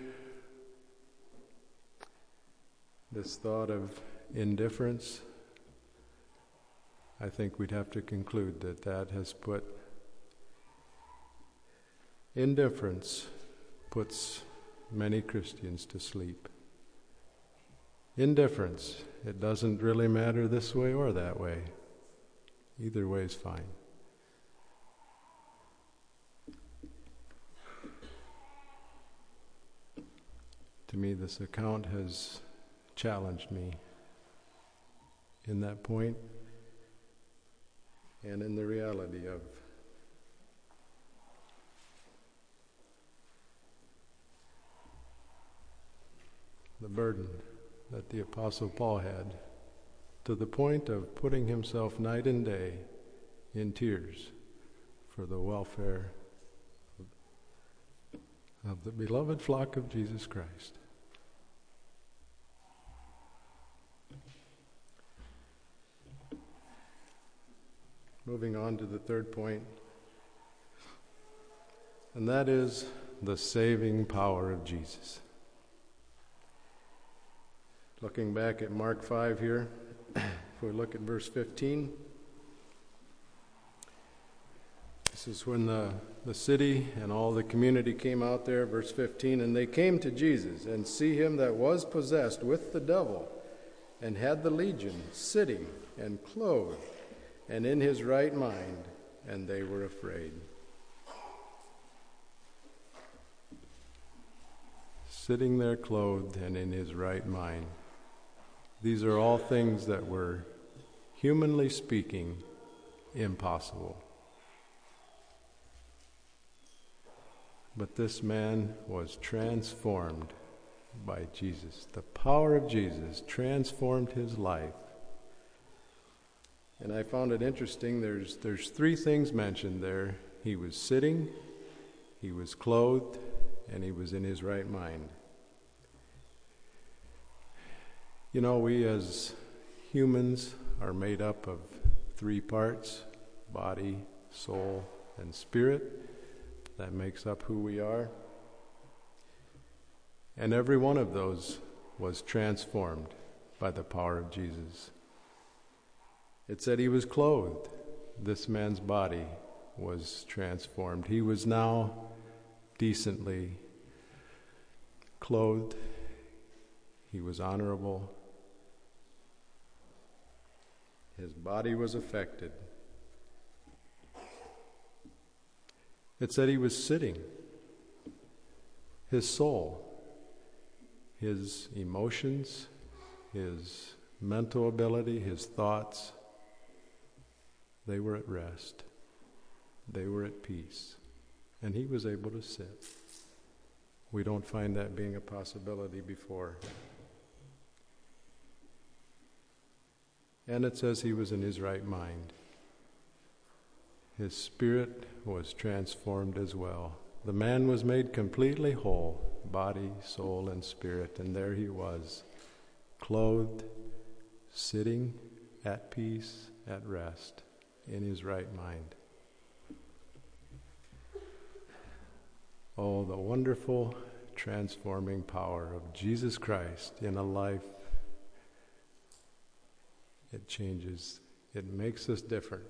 Speaker 3: this thought of indifference, I think we'd have to conclude that that has put indifference puts many Christians to sleep. Indifference. It doesn't really matter this way or that way. Either way is fine. To me, this account has challenged me in that point and in the reality of the burden that the Apostle Paul had, to the point of putting himself night and day in tears for the welfare of the beloved flock of Jesus Christ. Moving on to the third point, and that is the saving power of Jesus. Looking back at Mark five here, if we look at verse fifteen, this is when the, the city and all the community came out there, verse fifteen, and they came to Jesus, and see him that was possessed with the devil, and had the legion, sitting and clothed, and in his right mind, and they were afraid. Sitting there clothed and in his right mind. These are all things that were, humanly speaking, impossible. But this man was transformed by Jesus. The power of Jesus transformed his life. And I found it interesting, there's there's three things mentioned there. He was sitting, he was clothed, and he was in his right mind. You know, we as humans are made up of three parts: body, soul, and spirit. That makes up who we are. And every one of those was transformed by the power of Jesus. It said he was clothed. This man's body was transformed. He was now decently clothed. He was honorable. His body was affected. It said he was sitting. His soul, his emotions, his mental ability, his thoughts, they were at rest. They were at peace. And he was able to sit. We don't find that being a possibility before. And it says he was in his right mind. His spirit was transformed as well. The man was made completely whole, body, soul, and spirit, and there he was, clothed, sitting at peace, at rest, in his right mind. Oh, the wonderful, transforming power of Jesus Christ in a life. It changes. It makes us different.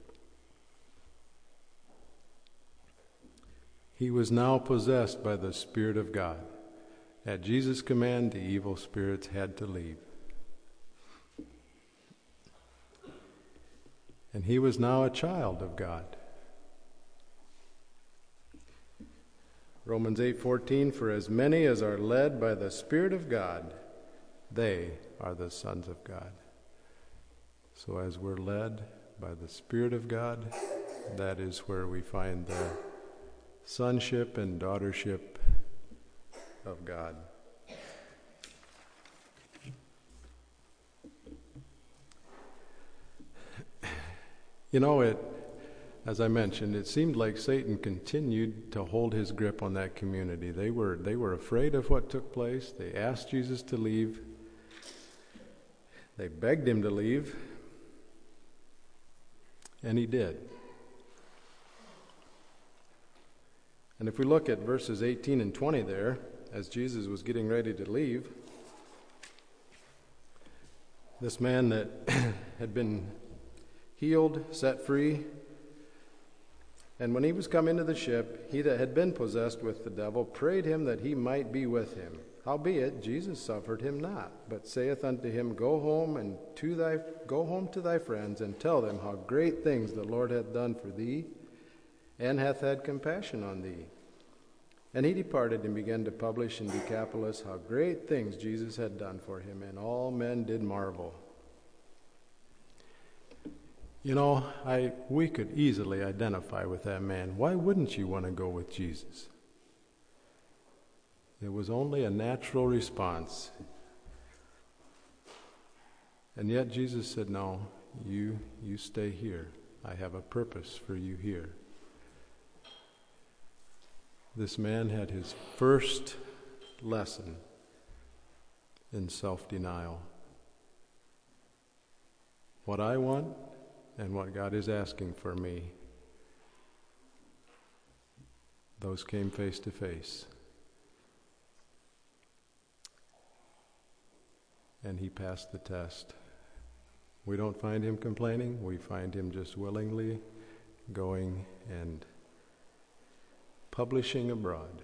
Speaker 3: He was now possessed by the Spirit of God. At Jesus' command, the evil spirits had to leave. And he was now a child of God. Romans eight fourteen, for as many as are led by the Spirit of God, they are the sons of God. So as we're led by the Spirit of God, that is where we find the sonship and daughtership of God. You know, it, as I mentioned, it seemed like Satan continued to hold his grip on that community. They were they were afraid of what took place. They asked Jesus to leave. They begged him to leave. And he did. And if we look at verses eighteen and twenty there, as Jesus was getting ready to leave, this man that had been healed, set free, and when he was come into the ship, he that had been possessed with the devil prayed him that he might be with him. Howbeit, Jesus suffered him not, but saith unto him, Go home and to thy go home to thy friends, and tell them how great things the Lord hath done for thee, and hath had compassion on thee. And he departed and began to publish in Decapolis how great things Jesus had done for him, and all men did marvel. You know, I we could easily identify with that man. Why wouldn't you want to go with Jesus? It was only a natural response. And yet Jesus said, no, you you stay here. I have a purpose for you here. This man had his first lesson in self-denial. What I want and what God is asking for me, those came face to face. And he passed the test. We don't find him complaining. We find him just willingly going and publishing abroad.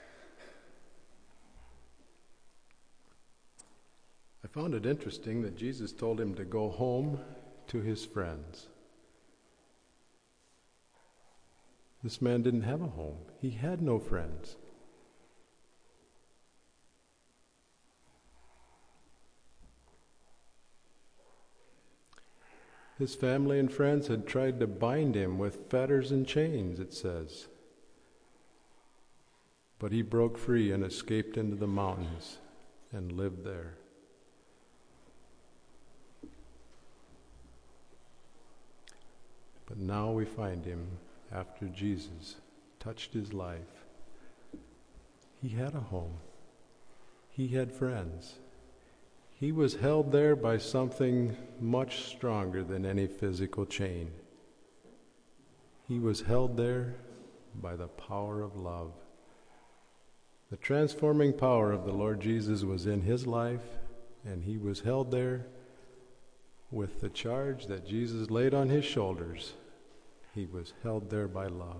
Speaker 3: I found it interesting that Jesus told him to go home to his friends. This man didn't have a home. He had no friends. His family and friends had tried to bind him with fetters and chains, it says. But he broke free and escaped into the mountains and lived there. But now we find him, after Jesus touched his life, he had a home. He had friends. He was held there by something much stronger than any physical chain. He was held there by the power of love. The transforming power of the Lord Jesus was in his life, and he was held there with the charge that Jesus laid on his shoulders. He was held there by love.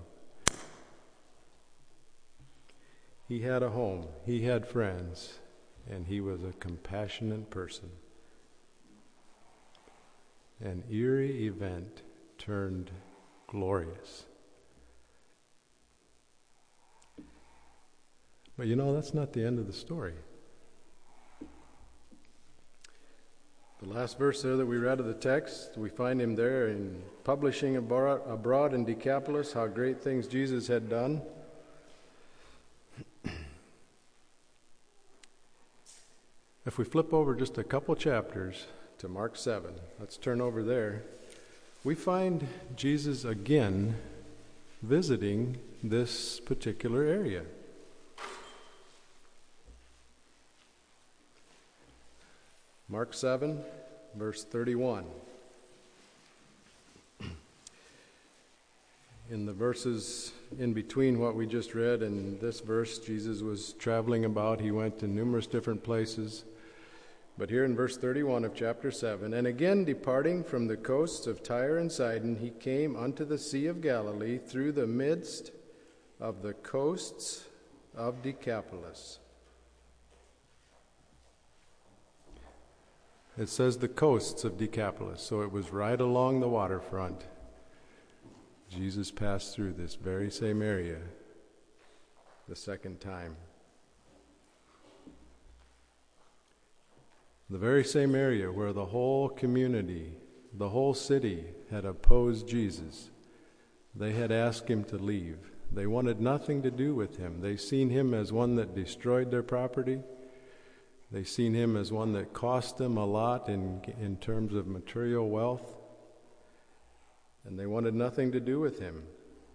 Speaker 3: He had a home, he had friends, and he was a compassionate person. An eerie event turned glorious. But you know, that's not the end of the story. The last verse there that we read of the text, we find him there in publishing abroad, abroad in Decapolis how great things Jesus had done. If we flip over just a couple chapters to Mark seven, let's turn over there, we find Jesus again visiting this particular area. Mark seven, verse thirty-one. In the verses in between what we just read and this verse, Jesus was traveling about. He went to numerous different places. But here in verse thirty-one of chapter seven, and again departing from the coasts of Tyre and Sidon, he came unto the Sea of Galilee through the midst of the coasts of Decapolis. It says the coasts of Decapolis, so it was right along the waterfront. Jesus passed through this very same area the second time. The very same area where the whole community, the whole city had opposed Jesus. They had asked him to leave. They wanted nothing to do with him. They seen him as one that destroyed their property. They seen him as one that cost them a lot in, in terms of material wealth. And they wanted nothing to do with him.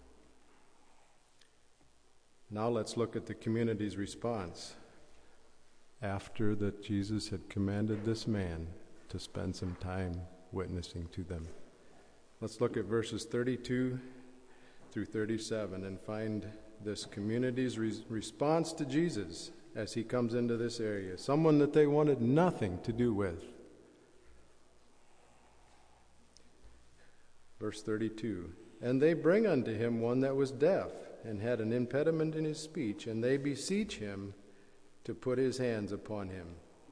Speaker 3: Now let's look at the community's response after that Jesus had commanded this man to spend some time witnessing to them. Let's look at verses thirty-two through thirty-seven and find this community's re- response to Jesus as he comes into this area, someone that they wanted nothing to do with. Verse thirty-two, and they bring unto him one that was deaf, and had an impediment in his speech, and they beseech him to put his hands upon him.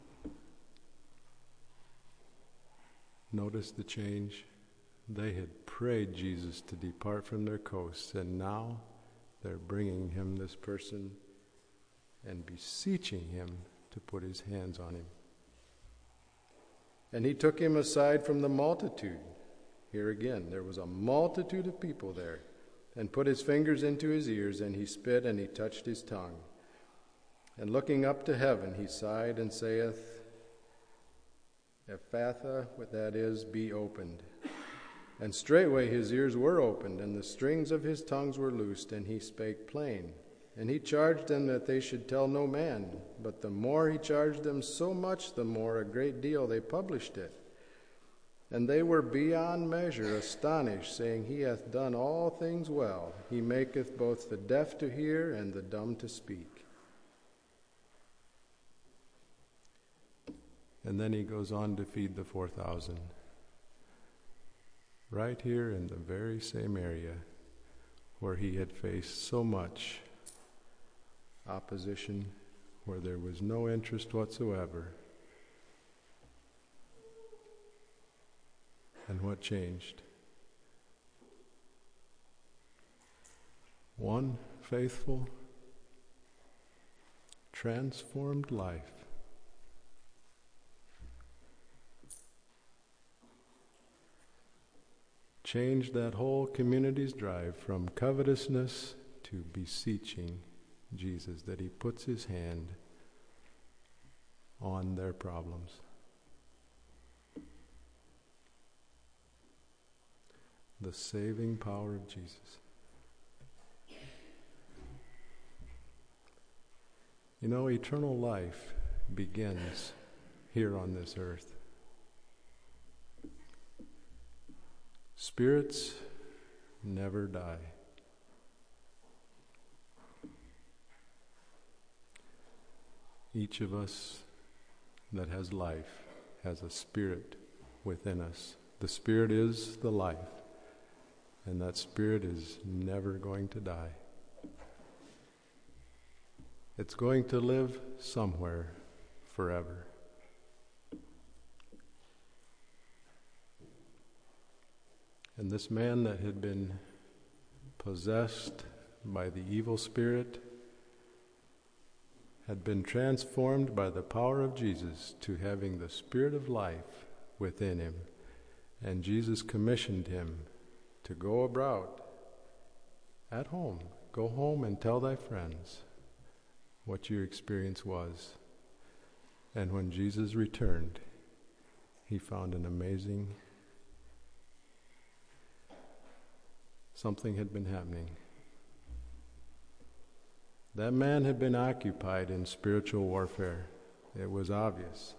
Speaker 3: Notice the change. They had prayed Jesus to depart from their coasts, and now they're bringing him this person and beseeching him to put his hands on him. And he took him aside from the multitude. Here again, there was a multitude of people there, and put his fingers into his ears, and he spit, and he touched his tongue. And looking up to heaven, he sighed and saith, Ephphatha, that is, be opened. And straightway his ears were opened, and the strings of his tongues were loosed, and he spake plain. And he charged them that they should tell no man. But the more he charged them, so much the more a great deal they published it. And they were beyond measure astonished, saying, He hath done all things well. He maketh both the deaf to hear and the dumb to speak. And then he goes on to feed the four thousand. Right here in the very same area where he had faced so much opposition, where there was no interest whatsoever. And what changed? One faithful, transformed life. Changed that whole community's drive from covetousness to beseeching Jesus, that he puts his hand on their problems. The saving power of Jesus. You know, eternal life begins here on this earth. Spirits never die. Each of us that has life has a spirit within us. The Spirit is the life. and that spirit is never going to die. It's going to live somewhere forever. And this man that had been possessed by the evil spirit had been transformed by the power of Jesus to having the Spirit of life within him. And Jesus commissioned him to go abroad at home. Go home and tell thy friends what your experience was. And when Jesus returned, he found an amazing something had been happening. That man had been occupied in spiritual warfare. It was obvious.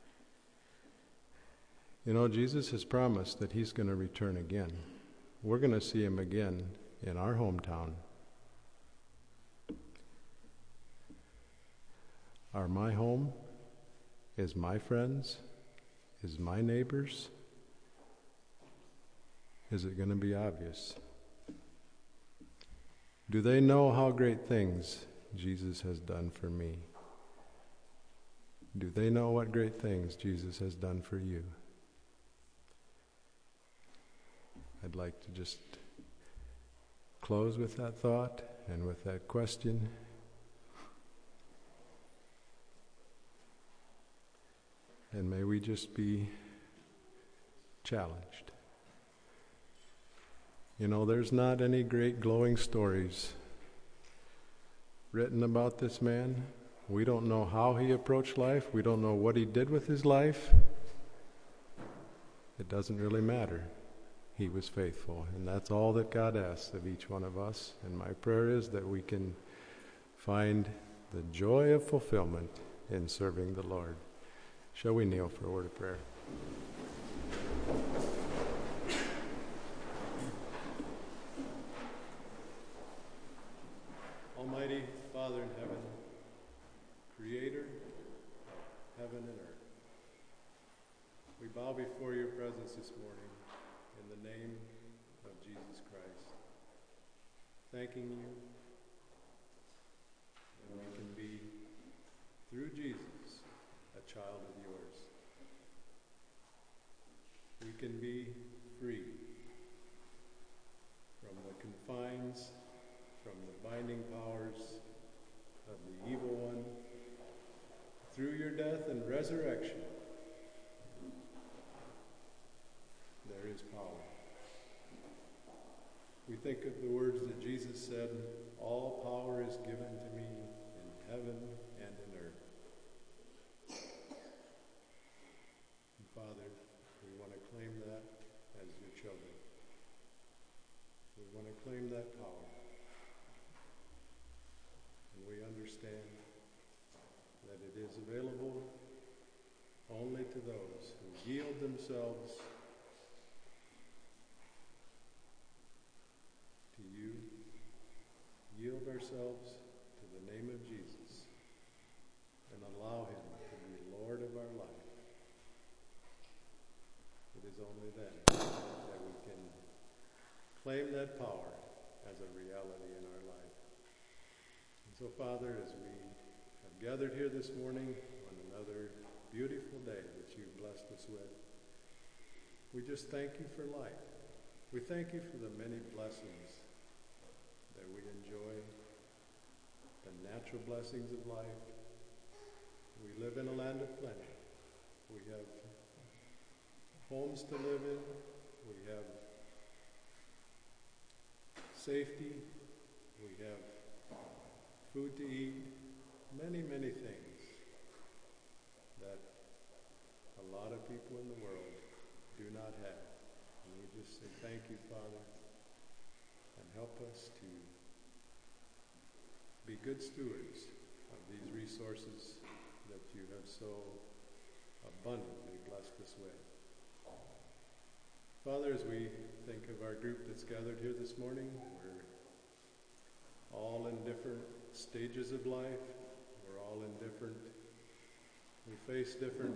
Speaker 3: You know, Jesus has promised that he's going to return again. We're going to see him again in our hometown. Are my home, is my friends, is my neighbors, is it going to be obvious? Do they know how great things Jesus has done for me? Do they know what great things Jesus has done for you? I'd like to just close with that thought and with that question. And may we just be challenged. You know, there's not any great glowing stories written about this man. We don't know how he approached life. We don't know what he did with his life. It doesn't really matter. He was faithful, and that's all that God asks of each one of us. And my prayer is that we can find the joy of fulfillment in serving the Lord. Shall we kneel for a word of prayer? Almighty Father in heaven, Creator of heaven and earth, we bow before your presence this morning in the name of Jesus Christ, thanking you that we can be, through Jesus, a child of yours. We can be free from the confines, from the binding powers of the evil one. Through your death and resurrection, there is power. We think of the words that Jesus said, all power is given to me in heaven and in earth. And Father, we want to claim that as your children. We want to claim that power. And we understand that it is available only to those who yield themselves to you, yield ourselves to the name of Jesus, and allow him to be Lord of our life. It is only then that we can claim that power as a reality in our life. And so, Father, as we have gathered here this morning on another beautiful day that you've blessed us with, we just thank you for life. We thank you for the many blessings that we enjoy, the natural blessings of life. We live in a land of plenty. We have homes to live in. We have safety. We have food to eat. Many, many things that a lot of people in the world do not have. And we just say thank you, Father, and help us to be good stewards of these resources that you have so abundantly blessed us with. Father, as we think of our group that's gathered here this morning, we're all in different stages of life. We're all in different, we face different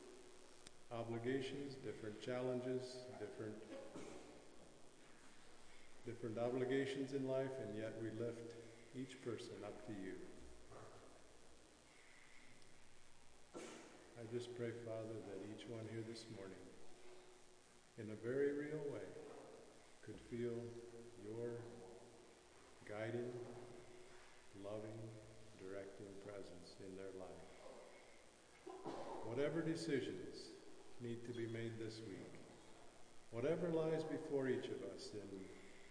Speaker 3: obligations, different challenges, different different obligations in life, and yet we lift each person up to you. I just pray, Father, that each one here this morning, in a very real way, could feel your guiding, loving, directing presence in their life. Whatever decisions need to be made this week, whatever lies before each of us in,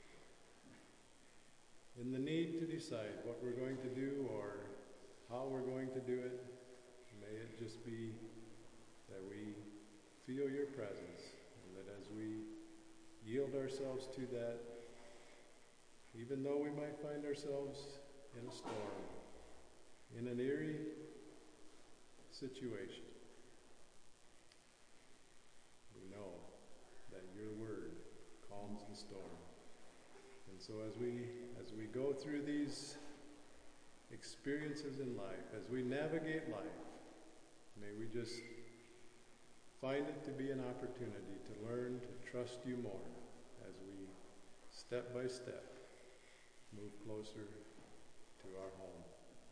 Speaker 3: in the need to decide what we're going to do or how we're going to do it, may it just be that we feel your presence, and that as we yield ourselves to that, even though we might find ourselves in a storm, in an eerie situation, we know that your word calms the storm. And so as we as we go through these experiences in life, as we navigate life, may we just find it to be an opportunity to learn to trust you more as we step by step move closer to our home.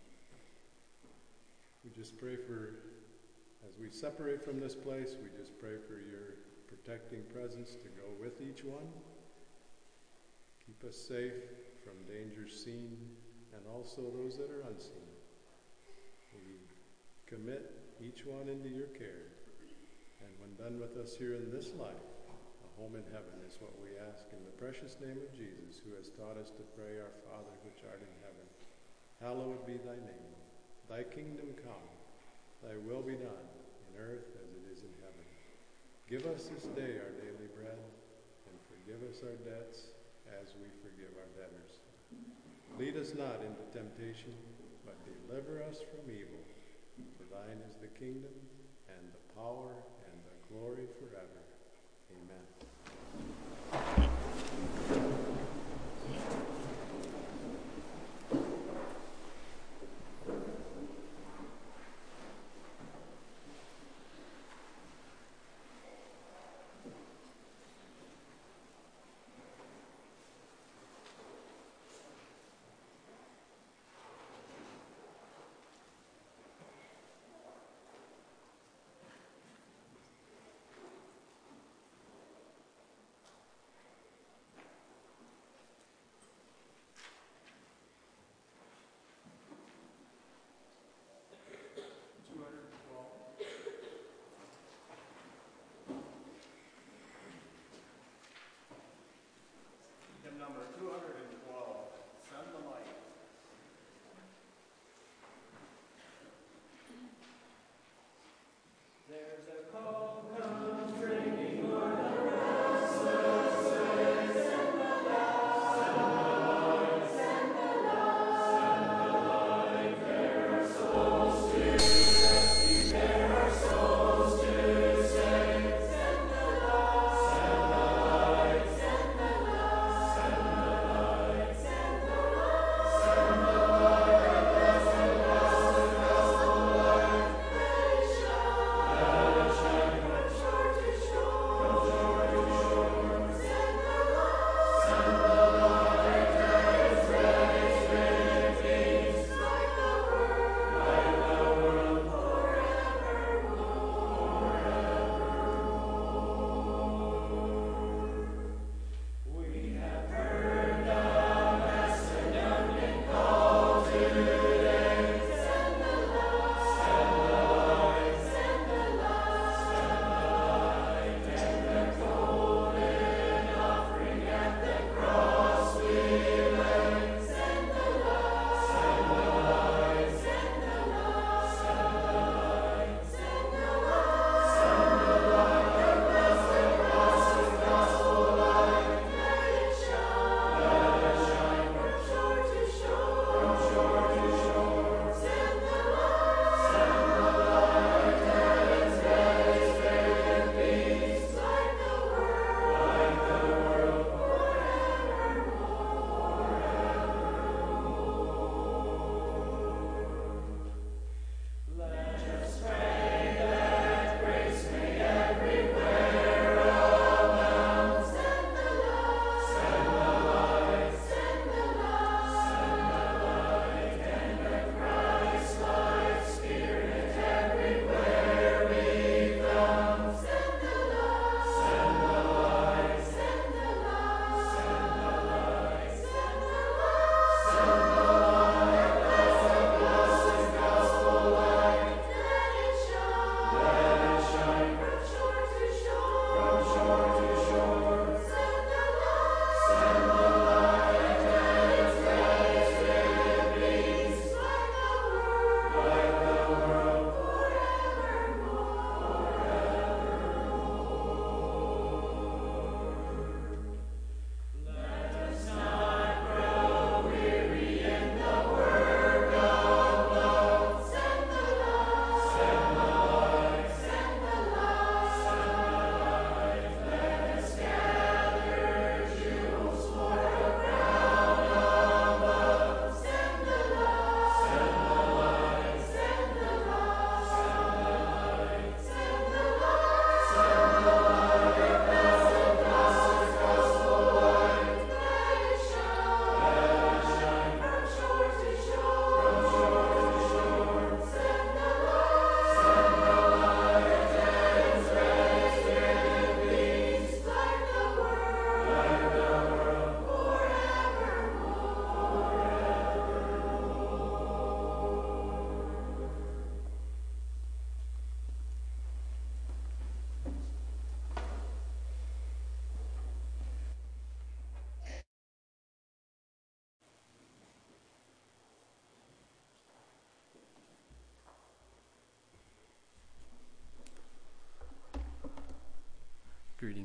Speaker 3: We just pray for, as we separate from this place, we just pray for your protecting presence to go with each one. Keep us safe from dangers seen and also those that are unseen. We commit each one into your care. And when done with us here in this life, a home in heaven is what we ask in the precious name of Jesus, who has taught us to pray, Our Father which art in heaven, hallowed be thy name. Thy kingdom come, thy will be done, in earth as it is in heaven. Give us this day our daily bread, and forgive us our debts as we forgive our debtors. Lead us not into temptation, but deliver us from evil. For thine is the kingdom, and the power, and the glory forever. Amen.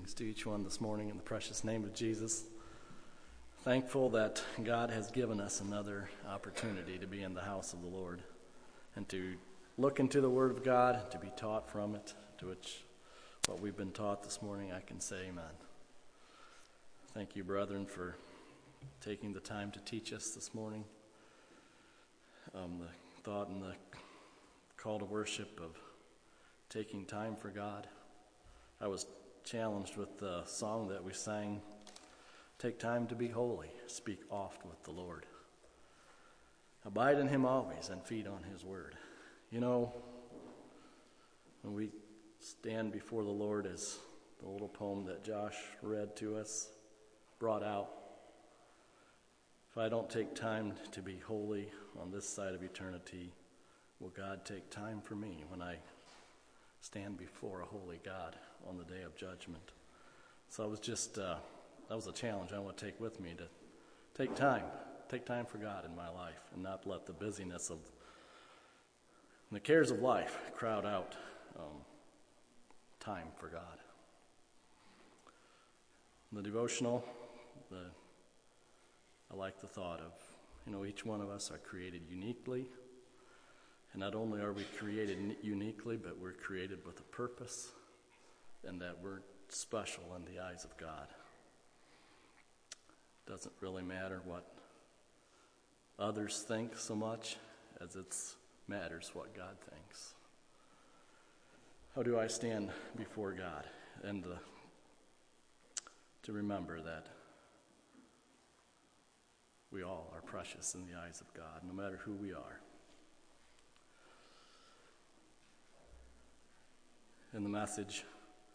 Speaker 4: Greetings to each one this morning in the precious name of Jesus. Thankful that God has given us another opportunity to be in the house of the Lord and to look into the Word of God and to be taught from it, to which what we've been taught this morning, I can say amen. Thank you, brethren, for taking the time to teach us this morning. Um, the thought and the call to worship of taking time for God. I was challenged with the song that we sang, "Take time to be holy, speak oft with the Lord. Abide in him always and feed on his word." You know, when we stand before the Lord, as the little poem that Josh read to us brought out, if I don't take time to be holy on this side of eternity, will God take time for me when I stand before a holy God on the day of judgment? So it was just, uh, that was a challenge I want to take with me, to take time, take time for God in my life and not let the busyness of the cares of life crowd out um, time for God. The devotional, the, I like the thought of, you know, each one of us are created uniquely. And not only are we created uniquely, but we're created with a purpose, and that we're special in the eyes of God. It doesn't really matter what others think so much as it matters what God thinks. How do I stand before God? And uh, to remember that we all are precious in the eyes of God, no matter who we are. In the message,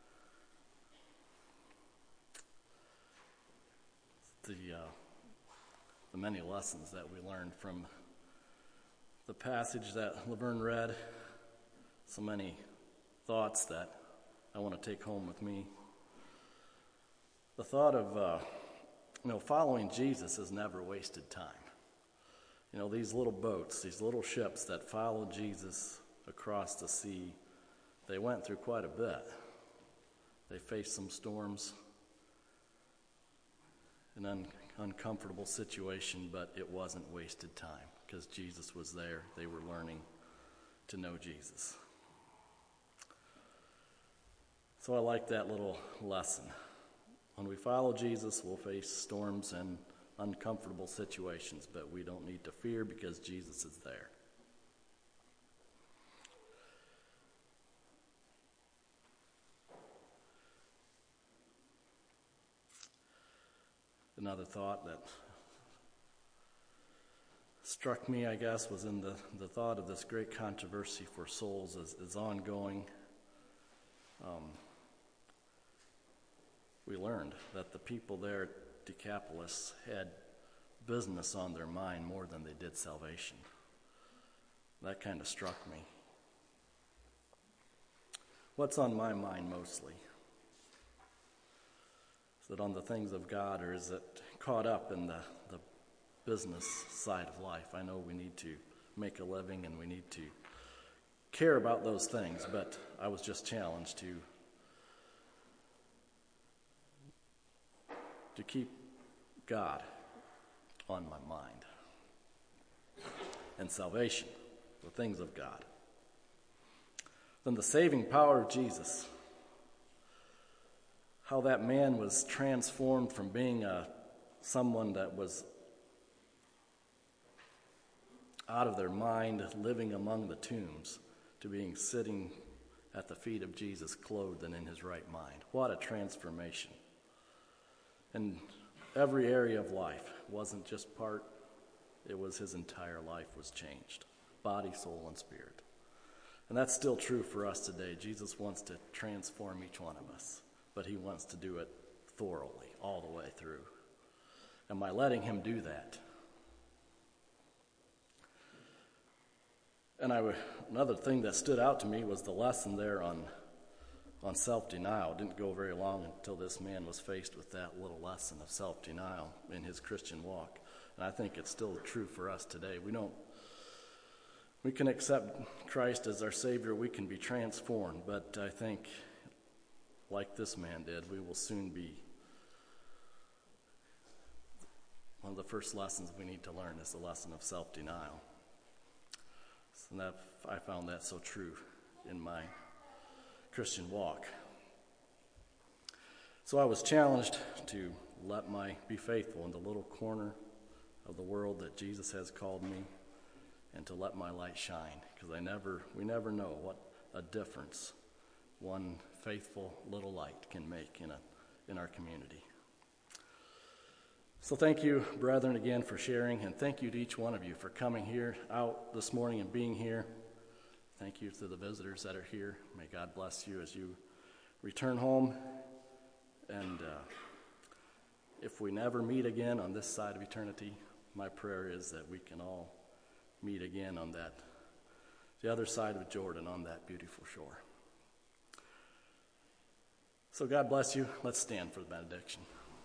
Speaker 4: the uh, the many lessons that we learned from the passage that Laverne read, so many thoughts that I want to take home with me. The thought of, uh, you know, following Jesus is never wasted time. You know, these little boats, these little ships that followed Jesus across the sea, they went through quite a bit. They faced some storms, an un- uncomfortable situation, but it wasn't wasted time because Jesus was there. They were learning to know Jesus. So I like that little lesson. When we follow Jesus, we'll face storms and uncomfortable situations, but we don't need to fear because Jesus is there. Another thought that struck me, I guess, was in the, the thought of this great controversy for souls is, is ongoing. Um, we learned that the people there at Decapolis had business on their mind more than they did salvation. That kind of struck me. What's on my mind mostly? Is it on the things of God, or is it caught up in the, the business side of life? I know we need to make a living and we need to care about those things, but I was just challenged to to keep God on my mind and salvation, the things of God. Then the saving power of Jesus. How that man was transformed from being a, someone that was out of their mind, living among the tombs, to being sitting at the feet of Jesus, clothed and in his right mind. What a transformation. And every area of life wasn't just part, it was his entire life was changed. Body, soul, and spirit. And that's still true for us today. Jesus wants to transform each one of us. But he wants to do it thoroughly, all the way through. And by letting him do that. And I, another thing that stood out to me was the lesson there on, on self-denial. It didn't go very long until this man was faced with that little lesson of self-denial in his Christian walk. And I think it's still true for us today. We don't, we can accept Christ as our Savior. We can be transformed. But I think like this man did, we will soon be. One of the first lessons we need to learn is the lesson of self-denial. And that, I found that so true in my Christian walk. So I was challenged to let my be faithful in the little corner of the world that Jesus has called me, and to let my light shine, because I never, we never know what a difference one faithful little light can make in a in our community. So thank you, brethren, again for sharing, and thank you to each one of you for coming here out this morning and being here. Thank you to the visitors that are here. May God bless you as you return home. And uh, if we never meet again on this side of eternity, my prayer is that we can all meet again on that, the other side of Jordan, on that beautiful shore. So God bless you. Let's stand for the benediction.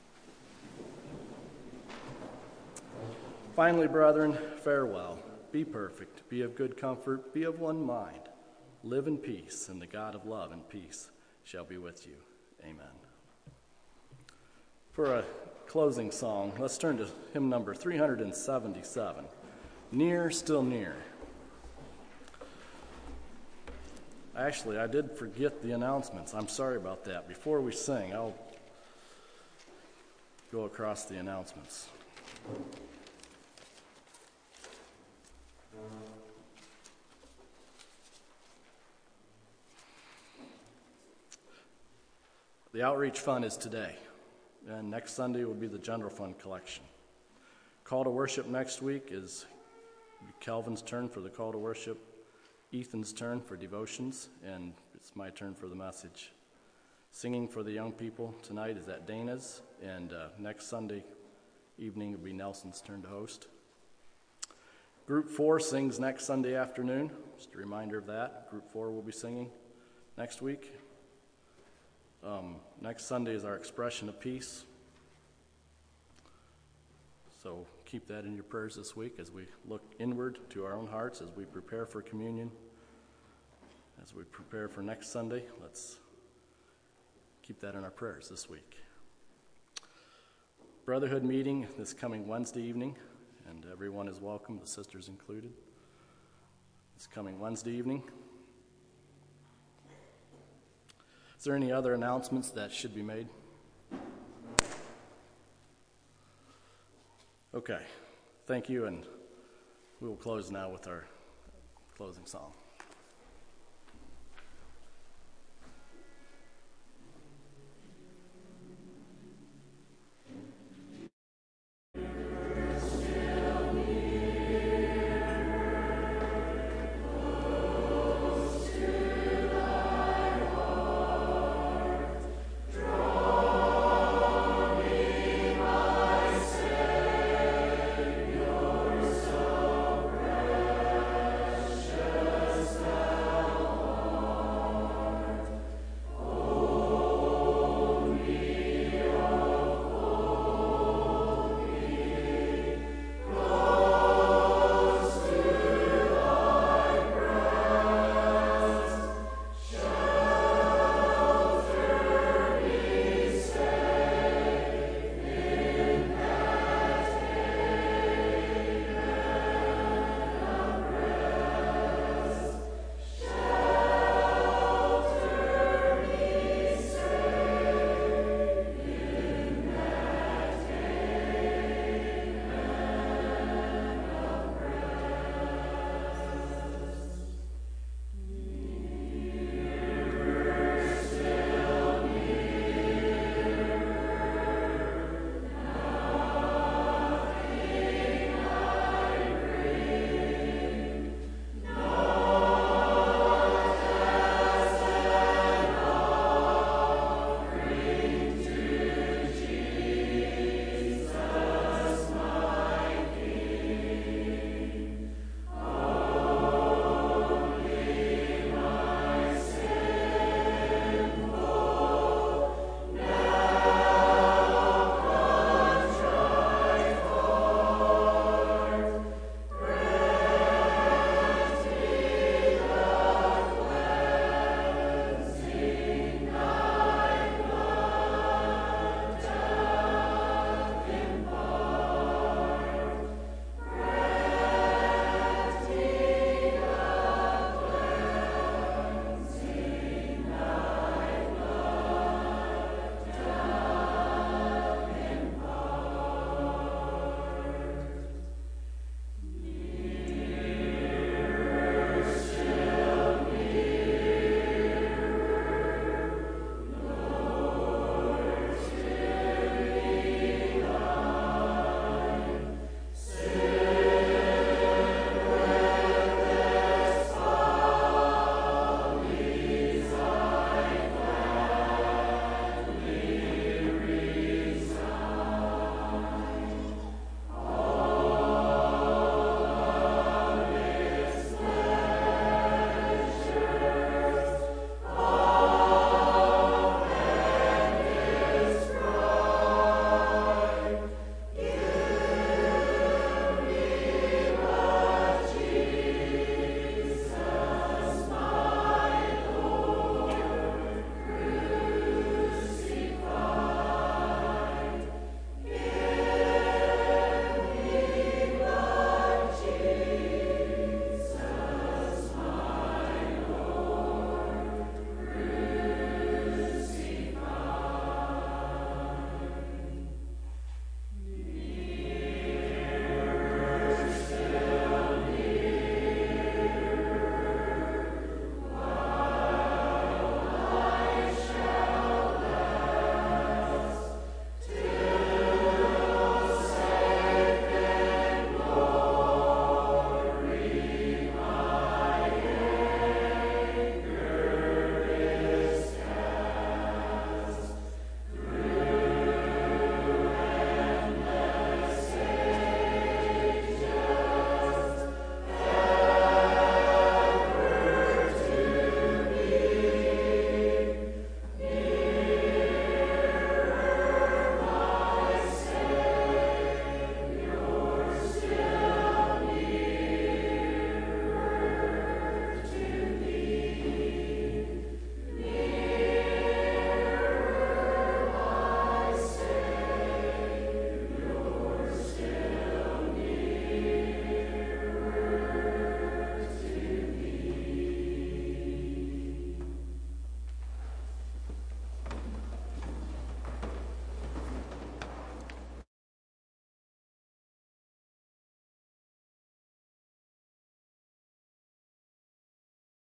Speaker 4: Finally, brethren, farewell. Be perfect, be of good comfort, be of one mind. Live in peace, and the God of love and peace shall be with you. Amen. For a closing song, let's turn to hymn number three hundred seventy-seven, Near, Still Near. Actually, I did forget the announcements. I'm sorry about that. Before we sing, I'll go across the announcements. The outreach fund is today, and next Sunday will be the general fund collection. Call to worship next week is Calvin's turn for the call to worship, Ethan's turn for devotions, and it's my turn for the message. Singing for the young people tonight is at Dana's, and uh, next Sunday evening will be Nelson's turn to host. Group four sings next Sunday afternoon. Just a reminder of that. Group four will be singing next week. Um, next Sunday is our expression of peace. So keep that in your prayers this week as we look inward to our own hearts, as we prepare for communion, as we prepare for next Sunday. Let's keep that in our prayers this week. Brotherhood meeting this coming Wednesday evening, and everyone is welcome, the sisters included. This coming Wednesday evening. Is there any other announcements that should be made? Okay, thank you, and we will close now with our closing song.